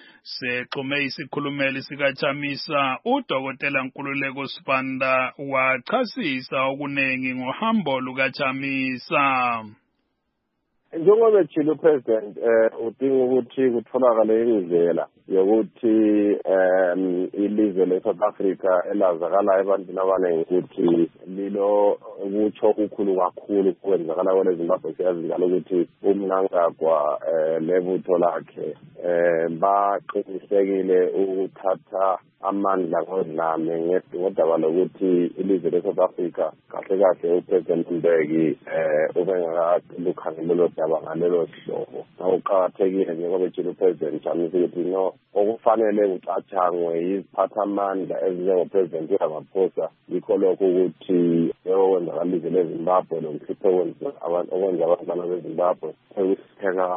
Sexume isikhulumeli sika Chamisa uDokotela Nkululeko Sibanda wachasisa okunengi ngohambo luka Chamisa. Njengoba ethile uPresident eh udinga ukuthi kutholakale indlela yokuthi um ilizwe leSouth Africa elazakala ebantwini abaningi ukuthi lilo kutsho ukukhulu kakhulu kwenzakala kwele Zimbabwe siyazi njalo ukuthi uMnangagwa lebutho lakhe eh baqinisekile ukuthatha amandla ngodlame ngodaba lokuthi ilizwe leSouth Africa kahle kahle uPresident Mbeki eh ubengakukhangelelo daba ngalelo hlobo. Awuqhakathekile njengoba ethile uPresident Chamisa ukuthi no okufanele ucathangwe yiziphathamandla ezinjengoPresident Ramaphosa yikho lokho ukuthi eyowenzakalise leZimbabwe nomhlupho okwenza abantwana beZimbabwe ekusithenga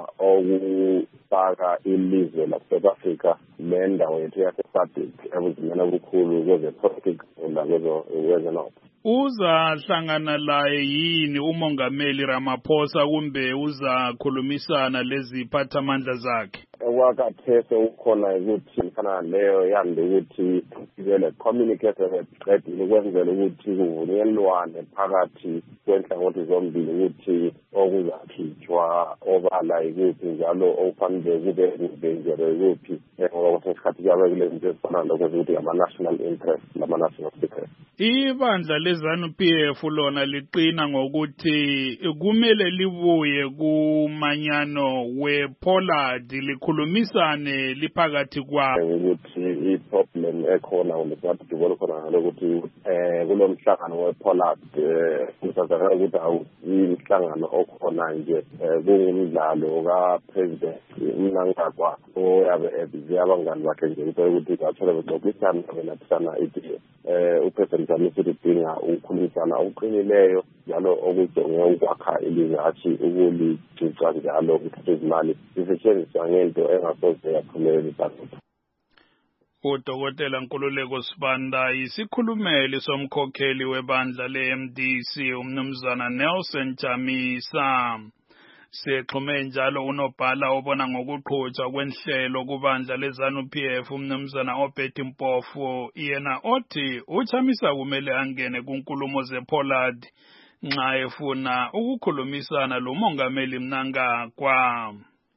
okufaka ilizwe laseSouth Africa nendawo yethu yaseSouth ebuzimela obukhulu kwezepolitiki nakwezenotho. Uzahlangana laye yini umongameli Ramaphosa kumbe uzakhulumisana lezi phathamandla zakhe? Wakathethe ukhona ukuthi mfana leyo yande ukuthi ivele communicate eqedile ukwenzela ukuthi kuvunyelwane phakathi kwenhlangothi zombili ukuthi okuzakhitshwa obala ikuphi njalo okufanele kube kubenjere ikuphi ngoba kusesikhathi kuyabe kule zinto ezifana lokho ukuthi ama-national interest nama-national secret. Ibandla leZANU P F lona liqina ngokuthi kumele libuye kumanyano wePollard bakhulumisane liphakathi kwabo ukuthi i-problem ekhona ngolesati dibolo khona ngalokuthi eh kulo mhlangano we-Pollard kusazakala ukuthi awumhlangano okhona nje kungumdlalo ka-president uMnangagwa oyabe ebize abangani bakhe nje ukuthi bathole bexoxisana benaphisana itiye eh upresident James udinga ukukhulumisana okuqinileyo njalo okujonge ukwakha ilizwe athi ukulicuca njalo ukuthi izimali zisetshenziswa ngento engasoze yaphumelela ibhajethi. uDokotela Nkululeko Sibanda isikhulumeli somkhokheli webandla le-M D C umnumzana Nelson Chamisa. Sexhume njalo unobhala obona ngokuqhutshwa kwenhlelo kubandla leZANU P F umnumzana Obed Mpofu yena othi uChamisa kumele angene kunkulumo zePollard nxa efuna ukukhulumisana lo mongameli Mnangagwa.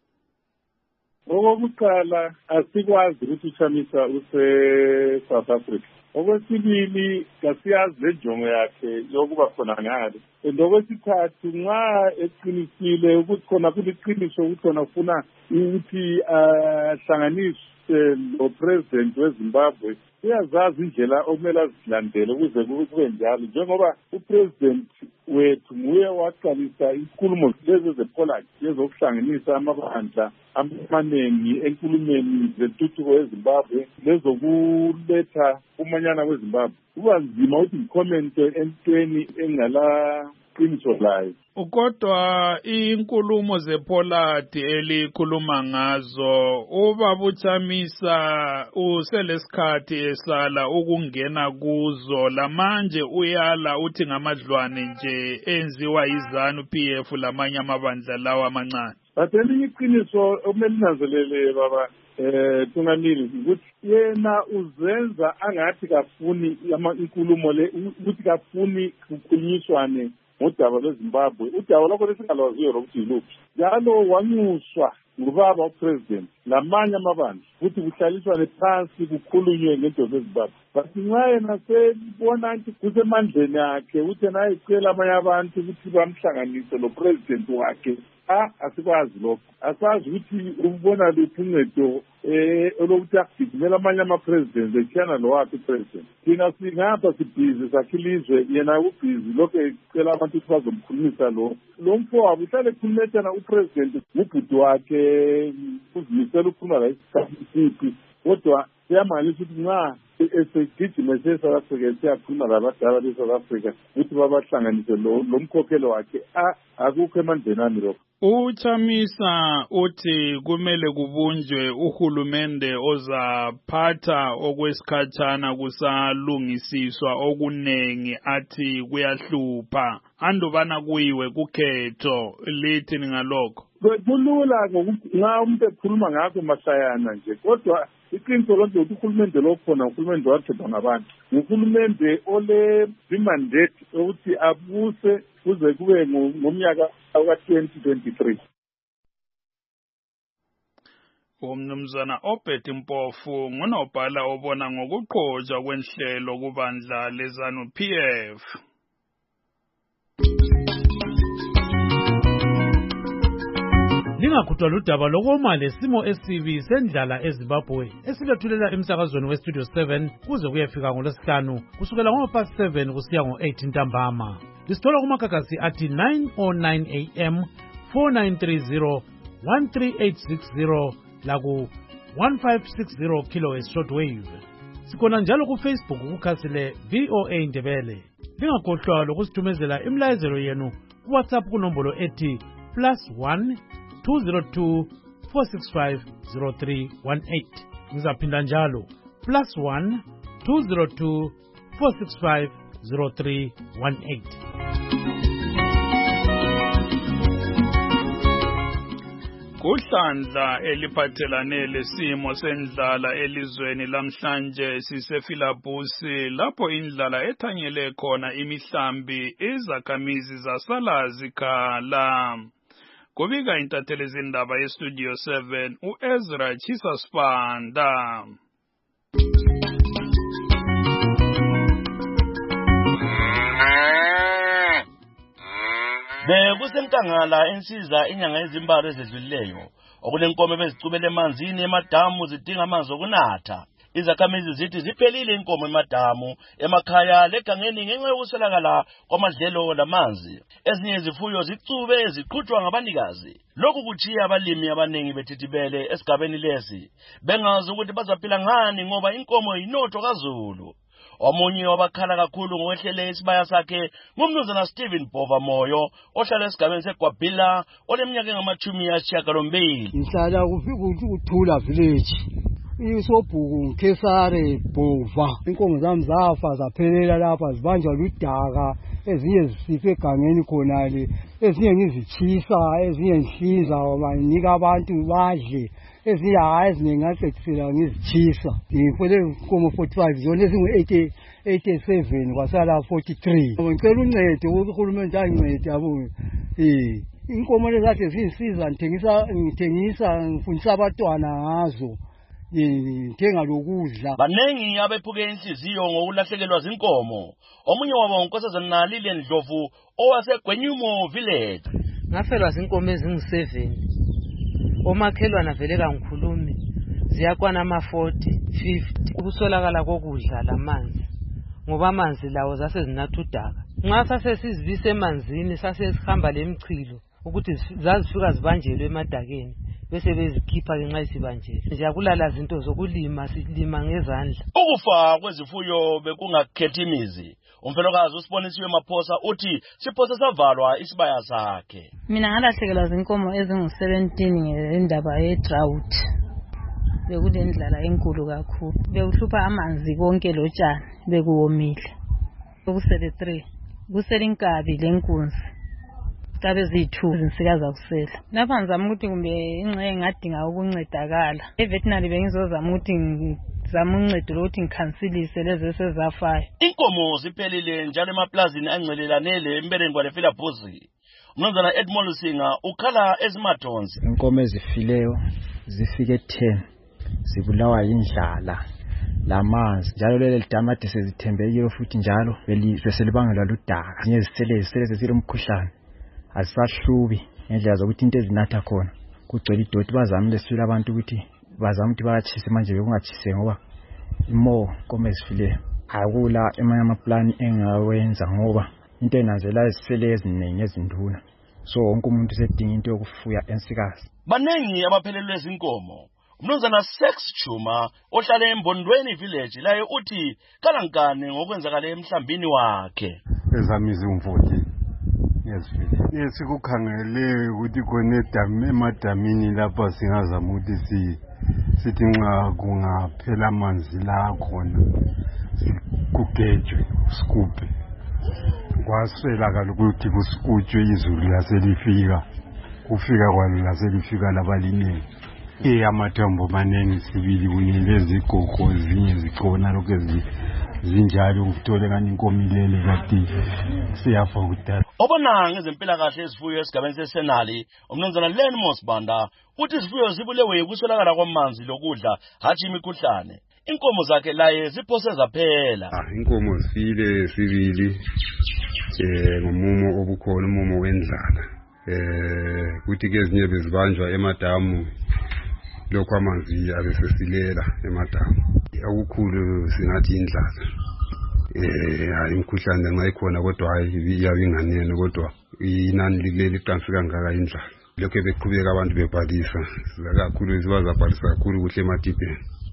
Okokuqala asikwazi ukuthi uChamisa use South Africa. Okwesibili kasiyazi lejongo yakhe yokuba khona ngalo. Okwesithathu nxa eqinisile ukuthi khona kuliqiniso ukuthi khona ufuna ukuthi ahlanganise lo president weZimbabwe, uyazazi indlela okumele azilandele ukuze kube njalo, njengoba upresident wethu nguye waqalisa inkulumo lezi zePollard lezokuhlanganisa amabandla amaningi enkulumeni zentuthuko yeZimbabwe lezokuletha umanyana weZimbabwe. Kuba nzima ukuthi ngikomente entweni engala qiniso layo. Kodwa inkulumo zePollard elikhuluma ngazo ubaba uChamisa uselesikhathi esala ukungena kuzo lamanje uyala uthi ngamadlwane nje enziwa yiZANU P F lamanye amabandla lawa amancane. Bathelinye iqiniso okumele linanzelele baba eh tungamili ukuthi yena uzenza angathi kafuni inkulumo le ukuthi kafuni ukukhulunyiswane udaba lweZimbabwe. Udaba lokho lesingalwaziyo ukuthi yiluphi. Njalo wanyuswa ngubaba upresident lamanye amabandla ukuthi kuhlaliswane phansi kukhulunywe ngento zeZimbabwe. Bathi nxa yena sebona ukuthi kusemandleni akhe ukuthi yena ayicela abanye abantu ukuthi bamhlanganise lo president wakhe. Ah, asikwazi lokho. Asazi ukuthi ubona luphi uncedo eh olokuthi akugijimela amanye ama-presidents echiyana lo wakhe upresident. Thina singapha sibhizi sakhilizwe yena ubhizi lokho ecela abantu ukuthi bazomkhulumisa lo. Lo mfowabo uhlale ekhulumethana upresident ngubhuti wakhe uzimisela ukukhuluma la isikhathi kodwa siyamanisa ukuthi nxa esegijima se-South Africa siyakhuluma labadala be-South Africa ukuthi babahlanganise lo mkhokhelo wakhe akukho emandleni ami lokho. uChamisa uthi kumele kubunjwe uhulumende ozaphatha okwesikhatshana kusalungisiswa okunengi athi kuyahlupha andubana kuyiwe kukhetho lithi ngalokho. Kulula ngokuthi nxa umuntu ekhuluma ngakho masayana nje kodwa iqiniso lonke ukuthi uhulumende lokhona uhulumende wakhethwa ngabantu uhulumende ole mandate ukuthi abuse kuze kube ngomnyaka ka twenty twenty-three. Umnumzana Obed Mpofu ngunobhala obona ngokuqhutshwa kwenhlelo kubandla leZANU P F. Lingakhuthwa ludaba lokoma lesimo esibi sendlala eZimbabwe esilethulela emsakazweni weStudio seven kuze kuyefika ngolesihlanu kusukela ngo past seven kusiya ngo eight ntambama. Lisithola kumakagasi athi nine oh nine A M, four nine three zero, one three eight six zero laku one five six zero kilohertz shortwave. Sikhona njalo kuFacebook kukhasile V O A Ndebele. Lingakhohlwa lokusithumezela imlayezelo yenu kuWhatsApp kunombolo ethi plus one two zero two four six five zero three one eight. Ngizaphinda njalo plus one two zero two four six five zero three one eight. Kuhlandla eliphathelane lesimo sendlala elizweni lamhlanje sisefilabusi lapho indlala ethanyele khona imihlambi izakhamizi zasala zikhala. Kubika intatheli zindaba yeStudio seven uEzra Chisa Sibanda. Bekusenkangala ensiza inyanga ezimbalwa ezedlulileyo okunenkomo bezicubele emanzini emadamu zidinga amanzi okunatha. Izakhamizi zithi ziphelile inkomo emadamu emakhaya legangeni ngenxa yokuswelakala kwamadlelo lamanzi. Ezinye izifuyo zicube ziqhutshwa ngabanikazi. Lokhu kuchiya abalimi abanengi bethithibele esigabeni lesi bengazi ukuthi bazaphila ngani ngoba inkomo yinotho kaZulu. Omunye wabakhala kakhulu ngokwehlele isibaya sakhe ngumnumzana Stephen Bova Moyo ohlala esigabeni seGwabhila oleminyaka engamachumi ayisishiyagalombili. Ngihlala kuThula village. Isobhuku Kesare Bova. Inkomo zami zafa zaphelela lapha zibanjwa ludaka, ezinye zisife egangeni khonale, ezinye ngizitshisa, ezinye ngihlinza banika abantu badle. Ezinye hayi ezinengaqedisela ngizitshisa. Ngifole inkomo forty-five zona ezingu eighty-seven kwasala forty-three. Ngicela uncedo uhulumeni angincede yabo. Eh, inkomo lezi kade zingisiza ngithengisa ngithengisa ngifundisa abantwana ngazo. Ngithenga lokudla. Banengi abephuke inhliziyo ngokulahlekelwa zinkomo. Omunye wabo unkosazana Nalile Ndlovu owasegwenyumo village. Ngafelwa zinkomo ezingu-seven. Omakhelwana vele kangikhulumi. Ziyakwana ama-forty, fifty. Ukuswelakala kokudla lamanzi. Ngoba amanzi lawo zase zinatha udaka. Nxa sase sizibise emanzini sase sihamba lemchilo ukuthi zazifika zibanjelwe emadakeni. Bese bezikhipha ngenxa isibanjele. Nje akulala zinto zokulima silima ngezandla. Ukufa kwezifuyo bekungakhethi imizi. Umfelokazi uSibonisiwe Maphosa uthi siphosa savalwa isibaya sakhe. Mina ngalahlekelwa zinkomo ezingu-seventeen ngendaba ye-drought. Bekulendlala enkulu kakhulu. Bekuhlupha amanzi konke lotshani bekuwomile. Bekusele three. Kusele inkabi lenkunzi. Kabe zithu zinsikaza kusela. Lapha ngizama ukuthi kumbe ingxenye ngadinga ukuncedakala. Eveterinary bengizozama ukuthi ngizama uncedo lokuthi ngikhansilise lezi esezafayo. Inkomo ziphelile njalo emaplazini angcelelane lemberengwa leFilabhuzi. Umnumzana Edmond Lusinga ukhala ezimathonsi. Inkomo ezifileyo zifike ten zibulawa yindlala lamanzi njalo leli damade sezithembekile futhi njalo beselibangelwa ludaka. Zinye zisele zisele zisile umkhuhlane. Asasahlubi ngendlela zokuthi into ezinatha khona kugcwele idoti bazamile sifile abantu ukuthi bazama ukuthi bayachise manje bekungachise ngoba imo inkomo ezifileyo akula emanye amaplani engawenza ngoba into enazela izisele eziningi ezinduna so wonke umuntu usedinga into yokufuya ensikazi. Banengi abaphelelwe izinkomo. Umnumzana Sex Chuma ohlala eMbondweni village laye uthi kalankani ngokwenzakala emhlambini wakhe. Ezamizi umvoti yesifile. Yesikukhangele ukuthi khona edamu emadamini lapha singazama ukuthi si sithi nxa kungaphela amanzi la khona kugejwe scoop. Kwasela kaloku ukuthi kusikutshwe izulu laselifika. Kufika kwalo laselifika labalineni. Eh amathombo manengi sibili kunye lezigogo zinye zikhona lokho ezi zinjalo ukuthola kani inkomilele kati siyafa ukudala. Obona ngezempilakahle ezifuyo esigabeni seSenali umnumzana Len Mosbanda uthi izifuyo zibulewe ukuswelakala kwamanzi lokudla hathi imikhuhlane. Inkomo zakhe laye ziphose zaphela. Ah inkomo zifile sibili eh ngomumo obukhona umumo wendlala. Eh kuthi ke ezinye bezibanjwa emadamu lokho amanzi abesesilela emadamu. Akukhulu singathi indlala. Eh hayi imkhuhlane nxa ikhona kodwa hayi iyabinganene kodwa inani lileli qamfika ngaka indlala. Lokho beqhubeka abantu bebhalisa kakhulu zibazabhalisa kakhulu kuhle ematipeni.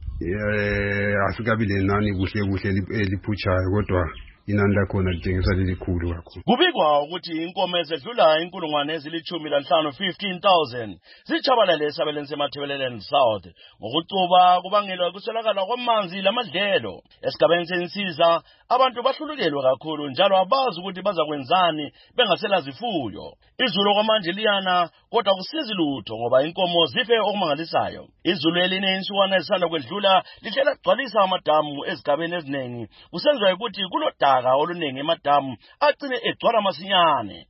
Eh asikabile nani kuhle kuhle eliphutshayo kodwa inani lakhona litshengisa lelikhulu kakhulu. Kubikwa ukuthi inkomo ezedlula inkulungwane ezilithumi lanhlanu fifteen thousand zichabalele esabeleni semathebeleleni South ngokucuba kubangelwa ukuswelakala kwamanzi lamadlelo. Esigabeni sensiza abantu bahlulukelwe kakhulu njalo abazi ukuthi bazakwenzani bengasela zifuyo. Izulu kwamanje liyana kodwa kusizi lutho ngoba inkomo zife okumangalisayo. Izulu elinensukwana ezisanda kwedlula lihlela gcwalisa amadamu ezigabeni eziningi kusenziwa ukuthi kulodaka oluningi emadamu agcine egcwala masinyane.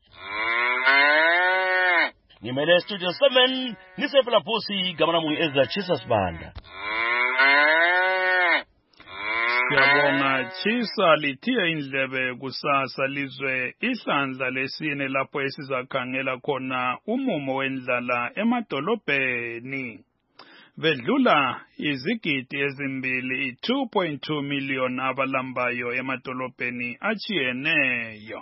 Ngimele Studio seven ngiseFilabhuzi gamana mungi Ezra Chisas Banda. Siyabonga chisa lithiye indlebe kusasa lizwe ihlandla lesine lapho esizakhangela khona umumo wendlala emadolobheni. Vedlula izigidi ezimbili two point two million abalambayo emadolobheni achiyeneyo.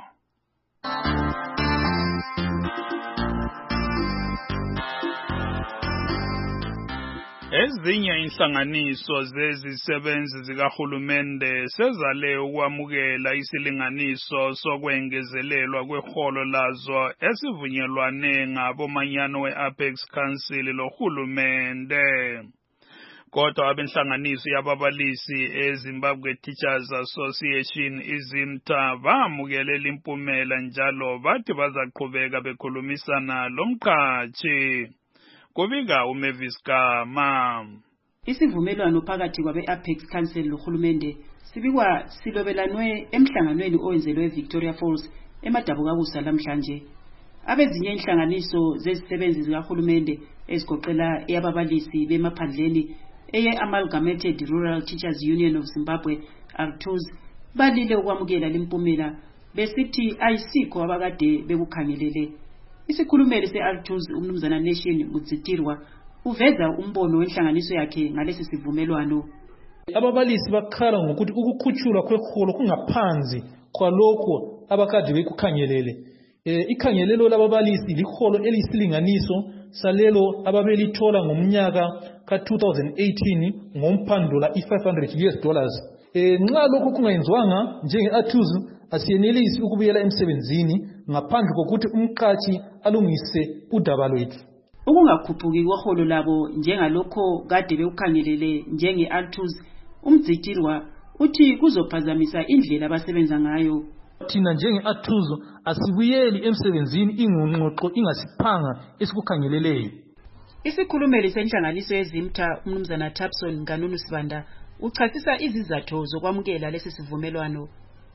Ezinye inhlanganiso zezisebenzi zikahulumende sezale ukwamukela isilinganiso sokwengezelelwa kweholo lazo esivunyelwane ngabomanyano we-Apex Council lohulumende. Kodwa abenhlanganiso yababalisi eZimbabwe Teachers Association izimta bamukelela impumela njalo bathi bazaqhubeka bekhulumisana lomqhatshi. Kubika uMavis Gama. Isivumelwano phakathi kwabe-Apex Council lohulumende sibikwa silobelanwe emhlanganweni owenzelwe eVictoria Falls emadabukakusa lamhlanje. Abezinye inhlanganiso zezisebenzi zikahulumende ezigoqela eyababalisi bemaphandleni eye-Amalgamated Rural Teachers Union of Zimbabwe R T U Z balile ukwamukela limpumela besithi ayisikho abakade bekukhangelele. Isikhulumeli se-R T U Z umnumzana Nation Mutsitirwa uveza umbono wenhlanganiso yakhe ngalesi sivumelwano. Ababalisi bakhala ngokuthi ukukhutshulwa kweholo kungaphansi kwalokho abakade bekukhangelele. Eh ikhangelelo lababalisi liholo elisilinganiso salelo ababelithola ngomnyaka ka two thousand eighteen ngomphandula i-five hundred U S dollars. Eh nxa lokho kungayenziwanga njenge-R T U Z asiyenelisi ukubuyela emsebenzini ngaphandle kokuthi umqhatshi alungise udaba lwethu. Ukungakhuphuki kweholo labo njengalokho kade bekukhangelele njenge-R T U Z umdzitirwa uthi kuzophazamisa indlela abasebenza ngayo. Thina njenge-R T U Z asibuyeli emsebenzini ingqongqoqo ingasiphanga esikukhangeleleyo. Isikhulumeli senhlanganiso yezimta umnumzana Tapson Nganunu Sibanda uchasisa izizathu zokwamukela lesi sivumelwano.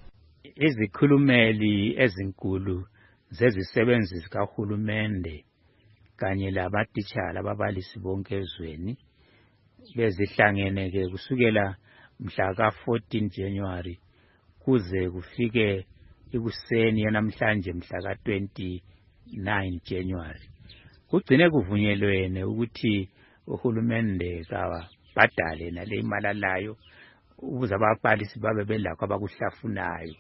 Izikhulumeli ezinkulu zezisebenzi zikahulumende kanye labatitshala ababalisi bonke ezweni bezihlangene ke kusukela mhla ka fourteen January kuze kufike ikuseni yanamhlanje mhla ka twenty-nine January. Kugcine kuvunyelwene ukuthi uhulumende kabhadale nale imali layo ukuze ababalisi babe belakho abakuhlafunayo.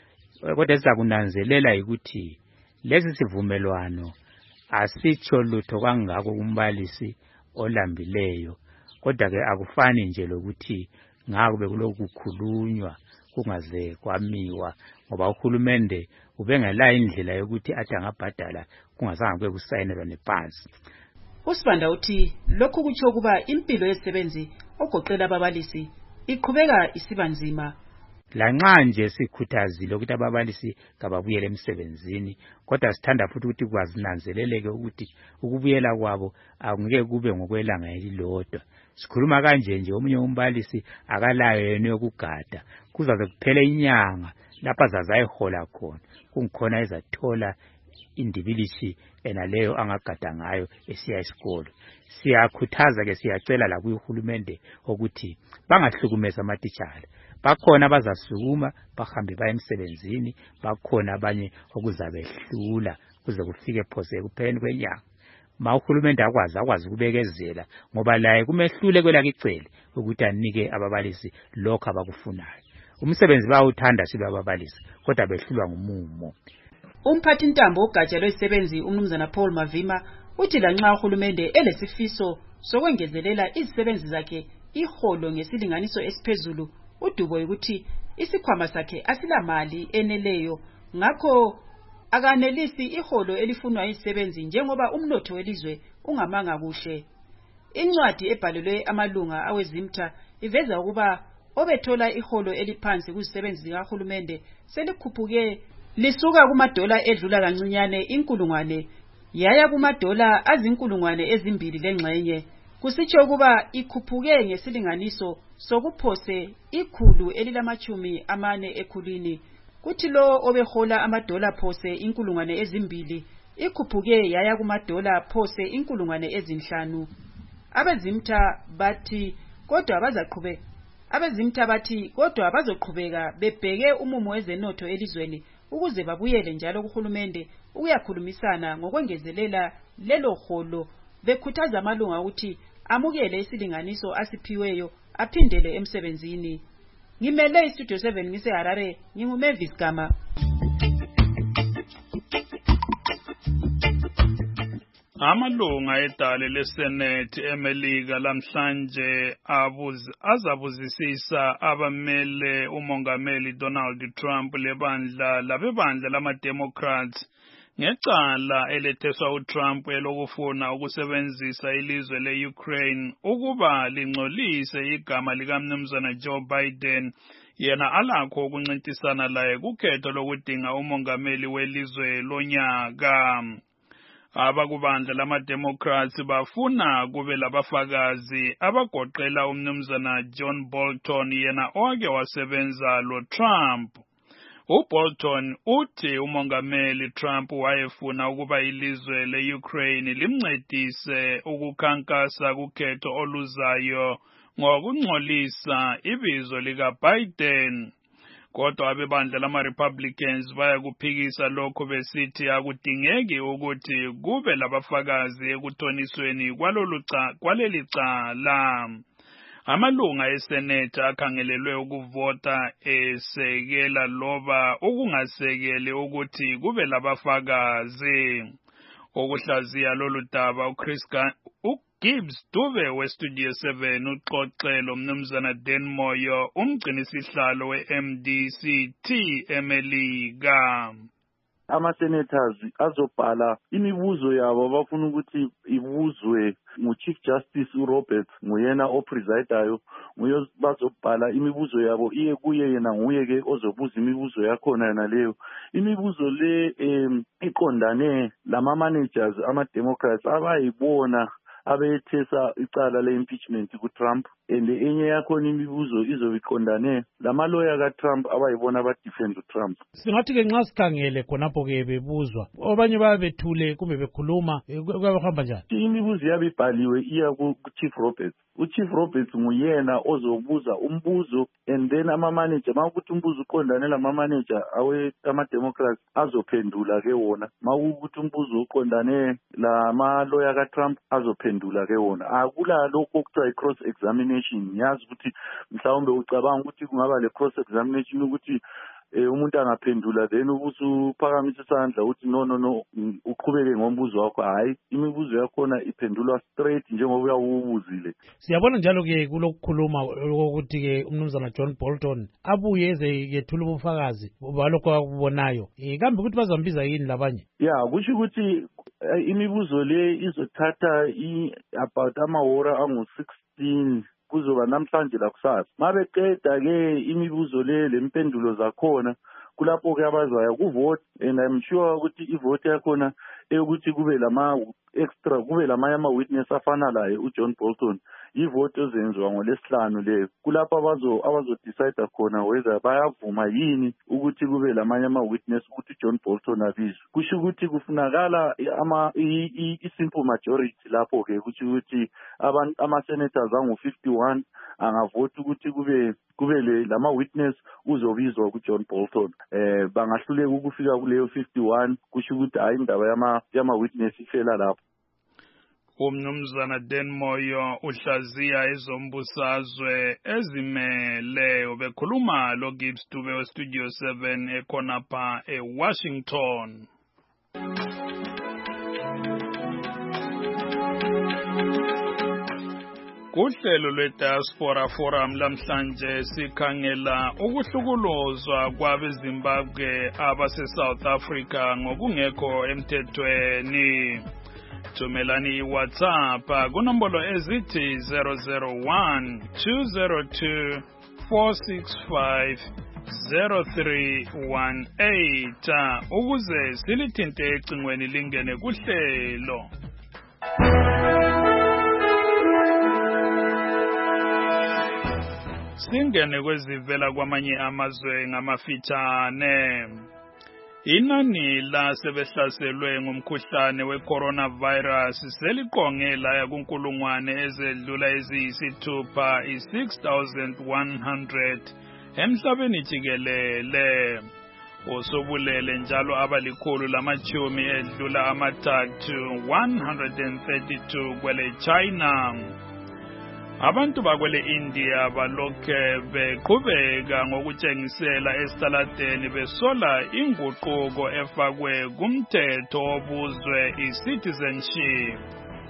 Kodwa sizakunanzelela ukuthi lesi sivumelwano asitsho lutho kangako kumbalisi olambileyo, kodwa ke akufani nje lokuthi ngakho bekulokukhulunywa kungaze kwamiwa ngoba uhulumende ubengela indlela yokuthi athi angabhadala kungazange kube kusayinelwa nephansi. Usibanda uthi lokhu kutsho kuba impilo yesebenzi ogoqela ababalisi iqhubeka isibanzima. Lanxa nje sikhuthazile ukuthi ababalisi kababuyele emsebenzini, kodwa sithanda futhi ukuthi kwazinanzeleleke ukuthi ukubuyela kwabo akungeke kube ngokwelanga elilodwa. Sikhuluma kanje nje omunye umbalisi akalayo yena yokugada kuzaze kuphele inyanga lapha zazayihola khona kungikhona ezathola indibilithi enaleyo angagada ngayo esiya esikolo. Siyakhuthaza ke siyacela la kuhulumende ukuthi bangahlukumeza amatitshala. Bakhona abazasukuma bahambe baye emsebenzini, bakhona abanye okuzabe hlula kuze kufike phose kupheleni kwenyanga. Ma uhulumende akwazi akwazi ukubekezela ngoba laye kumehlule kwelakicele ukuthi anike ababalisi lokho abakufunayo. Umsebenzi bawuthanda sibe ababalisi kodwa behlulwa ngumumo. Umphathi ntambo ogatsha lwezisebenzi umnumzana Paul Mavima uthi lanxa uhulumende elesifiso sokwengezelela izisebenzi zakhe iholo ngesilinganiso esiphezulu, udubo ukuthi isikhwama sakhe asilamali eneleyo ngakho akanelisi iholo elifunwa izisebenzi njengoba umnotho welizwe ungamanga kuhle. Incwadi ebhalelwe amalunga awezimta iveza ukuba obethola iholo eliphansi kuzisebenzi zikahulumende selikhuphuke lisuka kumadola edlula kancinyane inkulungwane yaya kumadola azinkulungwane ezimbili lengxenye. Kusitsho ukuba ikhuphuke ngesilinganiso sokuphose ikhulu elilamachumi amane ekhulwini. Kuthi lo obehola amadola phose inkulungwane ezimbili ikhuphuke yaya kumadola phose inkulungwane ezinhlanu. Abezimta bathi kodwa bazaqhube Abezimta bathi kodwa bazoqhubeka bebheke umumo wezenotho elizweni ukuze babuyele njalo kuhulumende ukuyakhulumisana ngokwengezelela lelo holo, bekhuthaza amalunga ukuthi amukele isilinganiso asiphiweyo aphindele emsebenzini. Ngimele iStudio seven ngise Harare, nginguMavis Gama. Amalunga edale leSenate eMelika lamhlanje abuz azabuzisisa abamele umongameli Donald Trump lebandla labebandla lama-Democrats ngecala eletheswa uTrump elokufuna ukusebenzisa ilizwe le-Ukraine ukuba lingcolise igama likaMnumzana Joe Biden, yena alakho ukuncintisana laye kukhetho lokudinga umongameli welizwe lonyaka. Abakubandla lama-Democrats bafuna kube labafakazi abagoqela umnumzana John Bolton, yena owake wasebenza lo Trump. uBolton uthi umongameli Trump wayefuna ukuba ilizwe le-Ukraine limncedise ukukhankasa kukhetho oluzayo ngokungcolisa ibizo likaBiden. Kodwa abebandla lama-Republicans bayakuphikisa lokho besithi akudingeki ukuthi kube labafakazi ekuthonisweni kwaleli cala. Amalunga eSenate akhangelelwe ukuvota esekela loba ukungasekeli ukuthi kube labafakazi. Ukuhlaziya lolu daba uChris uGibbs Dube weStudio seven uxoxelo umnumzana Dan Moyo umgcinisihlalo we-M D C T eMelika. Ama-senators azobhala imibuzo yabo bafuna ukuthi ibuzwe ngu-Chief Justice uRoberts, nguyena opresidayo, nguye bazobhala imibuzo yabo iye kuye yena, nguye-ke ozobuza imibuzo yakhona yena leyo. Imibuzo le um, iqondane lama-managers ama-Democrats abayibona abethesa icala le-impeachment kuTrump, and enye yakhona imibuzo izobe iqondane lamaloya kaTrump abayibona abadefend uTrump. Singathi-ke nxa sikhangele khonapho-ke bebuzwa abanye babethule kumbe bekhuluma kuyahamba njani? Imibuzo yabe ibhaliwe iya ku-Chief Roberts. uChief Roberts nguyena ozobuza umbuzo, and then ama-manager makuthi umbuzo uqondane lama-manager awe ama-Democrats azophendula ke wona. Makuthi umbuzo uqondane lamaloya kaTrump azophendula ke wona. Akula lokho okuthiwa i-cross examination. Yazi ukuthi mhlawumbe ucabanga ukuthi kungaba le cross examination ukuthi eh umuntu angaphendula then ubusuphakamisa isandla uthi no no no uqhubeke ngombuzo wakho. Hayi, imibuzo yakhona iphendulwa straight njengoba uyawubuzile. Siyabona njalo ke kulokukhuluma ukuthi ke umnumzana John Bolton abuye eze yethula ubufakazi balokho akubonayo. Eh kambe ukuthi bazambiza yini labanye? Yeah, kusho ukuthi imibuzo le izothatha about amahora angu sixteen kuzoba namhlanje la kusasa. Mabeqeda ke imibuzo le lempendulo zakhona kulapho ke abazaya kuvote, and I'm sure ukuthi ivote yakhona eyokuthi kube lama extra kube lama ama witness afana laye uJohn Bolton, ivote ezenziwa ngolesihlanu leyo. Kulapho abazo abazo decide khona whether bayavuma yini ukuthi kube lamanye ama witness ukuthi John Bolton abizwe. Kusho ukuthi kufunakala ama i simple majority lapho ke kusho ukuthi abantu ama senators angu fifty-one angavota ukuthi kube kube le lama witness uzobizwa kuJohn Bolton. Eh bangahluleka ukufika kuleyo fifty-one, kusho ukuthi hayi indaba yama yama witness ifela lapho. Umnumzana Dan Moyo uhlaziya ezombusazwe ezimele obekhuluma lo Gibbs Dube weStudio seven ekhonapha eWashington. Kuhlelo lwe-Diaspora Forum lamhlanje sikhangela ukuhlukuluzwa kwabeZimbabwe abase-South Africa ngokungekho emthethweni. Thumelani iWhatsApp kunombolo ezithi zero zero one two zero two four six five zero three one eight ukuze silithinte ecingweni lingene kuhlelo. Singene kwezivela kwamanye amazwe ngamafitshane. Inani lasebehlaselwe ngumkhuhlane we-coronavirus seliqonge laya kunkulungwane ezedlula eziyisithupha i-six thousand one hundred emhlabeni jikelele. Usobulele njalo abalikhulu lamachumi edlula amathathu one hundred thirty-two kwele China. Abantu bakwele India balokhe beqhubeka ngokutshengisela esitaladeni besola inguquko efakwe kumthetho obuzwe i-citizenship.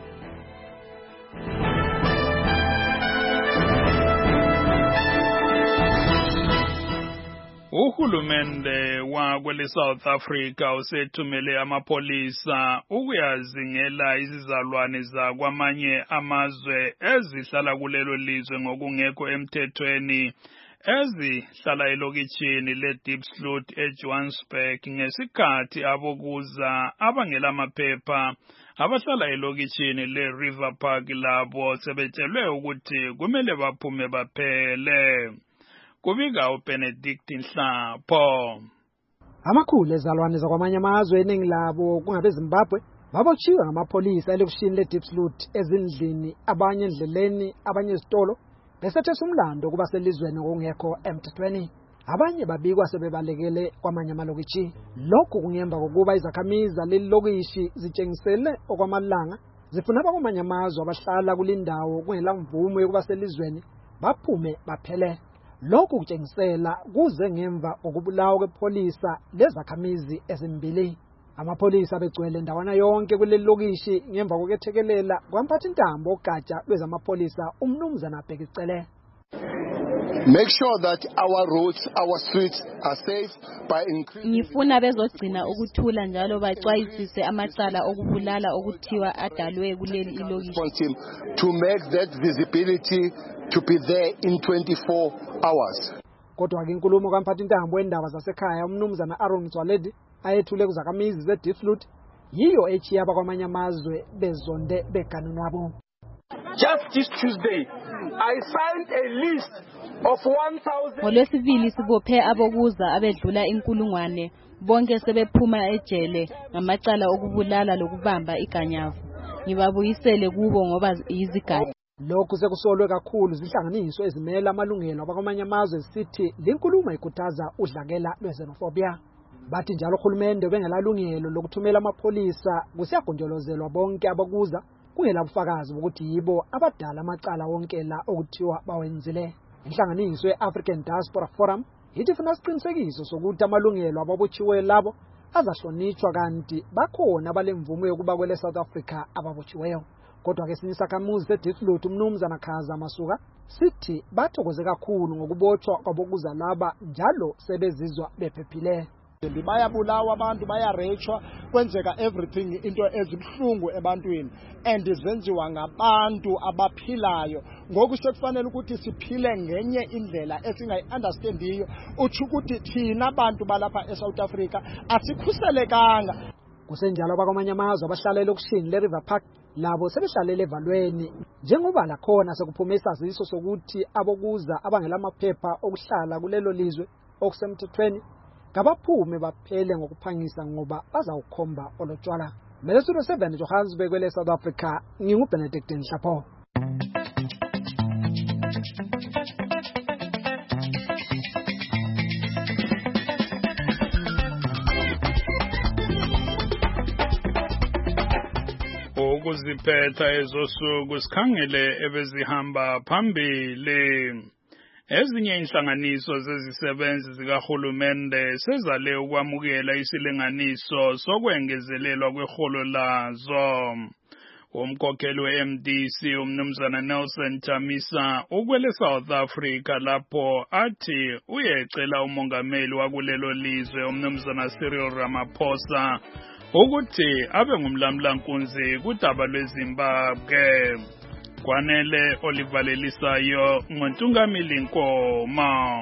Uhulumende wakwele South Africa usethumele amapolisa ukuyazingela izizalwane zakwamanye amazwe ezihlala kulelo lizwe ngokungekho emthethweni ezihlala elokitshini le-Diepsloot eJohannesburg ngesikhathi abokuza abangela maphepha abahlala elokitshini le-River Park labo sebetshelwe ukuthi kumele baphume baphele. Kubika uBenedict Nhlapho. Amakhulu ezalwane zakwamanye amazwe eningi labo kungabe Zimbabwe babotshiwe ngamapolisa elokishini le-Diepsloot ezindlini, abanye endleleni, abanye ezitolo besethesa umlando kuba selizweni ngokungekho emthethweni. Abanye babikwa sebebalekele kwamanye amalokitshi. Lokhu kungemva kokuba izakhamizi lelilokishi zitshengisele okwamalanga zifuna abakwamanye amazwe abahlala kulindawo kungela mvumo yokuba selizweni baphume baphele. Lokhu kutshengisela kuze ngemva kokubulawa kwepolisa lezakhamizi ezimbili. Amapolisa begcwele ndawana yonke kuleli lokishi ngemva kokuthekelela kwamphathi intambo ogatsha lwezamapolisa umnumzana Bhekicele. Make sure that our roads, our streets are safe by increasing. Ngifuna bezogcina ukuthula njalo baxwayisise amacala okubulala okuthiwa adalwe kuleli ilokishi. To make that visibility to be there in twenty-four hours. Kodwa ke inkulumo kamphathi intambo endaba zasekhaya umnumzana Aaron Mtswaledi ayethule kuzakhamizi ze-Diepsloot yiyo echiya abakwamanye amazwe bezonde beganunwabo. Just this Tuesday, I signed a list of one thousand. Ngolwesibili sibophe abokuza abedlula inkulungwane bonke sebephuma ejele ngamacala okubulala lokubamba iganyavu. Ngibabuyisele kubo ngoba yizigaba. Lokhu sekusolwe kakhulu zihlanganiso ezimela amalungelo abakwamanye amazwe zisithi linkulumo ikhuthaza udlakela lwezenophobia. Bathi njalo uhulumende bengelalungelo lokuthumela amapolisa kusiyagonjolozelwa bonke abakuza kungela bufakazi ukuthi yibo abadala amacala wonke la okuthiwa bawenzile. Inhlanganiso ye-African Diaspora Forum ithi funa isiqinisekiso sokuthi amalungelo ababotshiwe labo azahlonitshwa kanti bakhona abalemvumo yokuba kwele South Africa ababotshiweyo. Kodwa ke sinisakhamuzi se-Diepsloot umnumzana Khaza Masuka sithi bathokoze kakhulu ngokubotshwa kwabokuza laba njalo sebezizwa bephephile. Bayabulawa abantu, bayarechwa, kwenzeka everything into ezibhlungu ebantwini and zenziwa ngabantu abaphilayo. Ngoku sekufanele ukuthi siphile ngenye indlela esingayi-understandiyo utsho ukuthi thina abantu balapha eSouth Africa asikhuselekanga. Kusenjalo abakwamanye amazwe abahlala elokishini le-River Park labo sebehlalele evalweni njengoba lakhona sekuphume isaziso sokuthi abokuza abangela maphepha okuhlala kulelo lizwe okusemthethweni kabaphume baphele ngokuphangisa ngoba bazawukhomba olotshwala. Melestudio seven Johannesburg kwele South Africa, nginguBenedict Nhlapho. Ukuziphetha ezosuku sikhangele ebezihamba phambili. Ezinye inhlanganiso zezisebenzi zikahulumende sezale ukwamukela isilinganiso sokwengezelelwa kweholo lazo. Umkhokheli we-M D C umnumzana Nelson Chamisa ukwele South Africa lapho athi uyecela umongameli wakulelo lizwe umnumzana Cyril Ramaphosa ukuthi abe ngumlamlankunzi kudaba lweZimbabwe. Kwanele olivalelisayo ngontungamili Nkoma.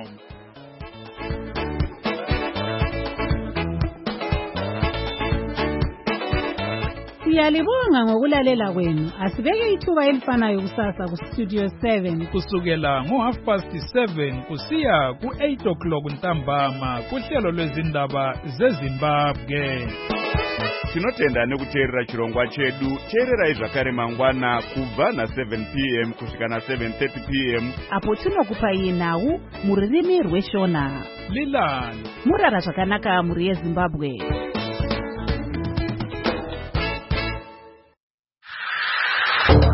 Siyalibonga ngokulalela kwenu. Asibeke ithuba elifanayo kusasa ku Studio seven kusukela ngo half past seven kusiya ku eight o'clock ntambama kuhlelo lwezindaba zeZimbabwe. Tinotenda nekuteerera chirongwa chedu. Teererai zvakare mangwana kubva na seven p m kusvika na seven thirty p m apo tinokupai nhau mururimi rweshona. Lilani murara zvakanaka muri yeZimbabwe.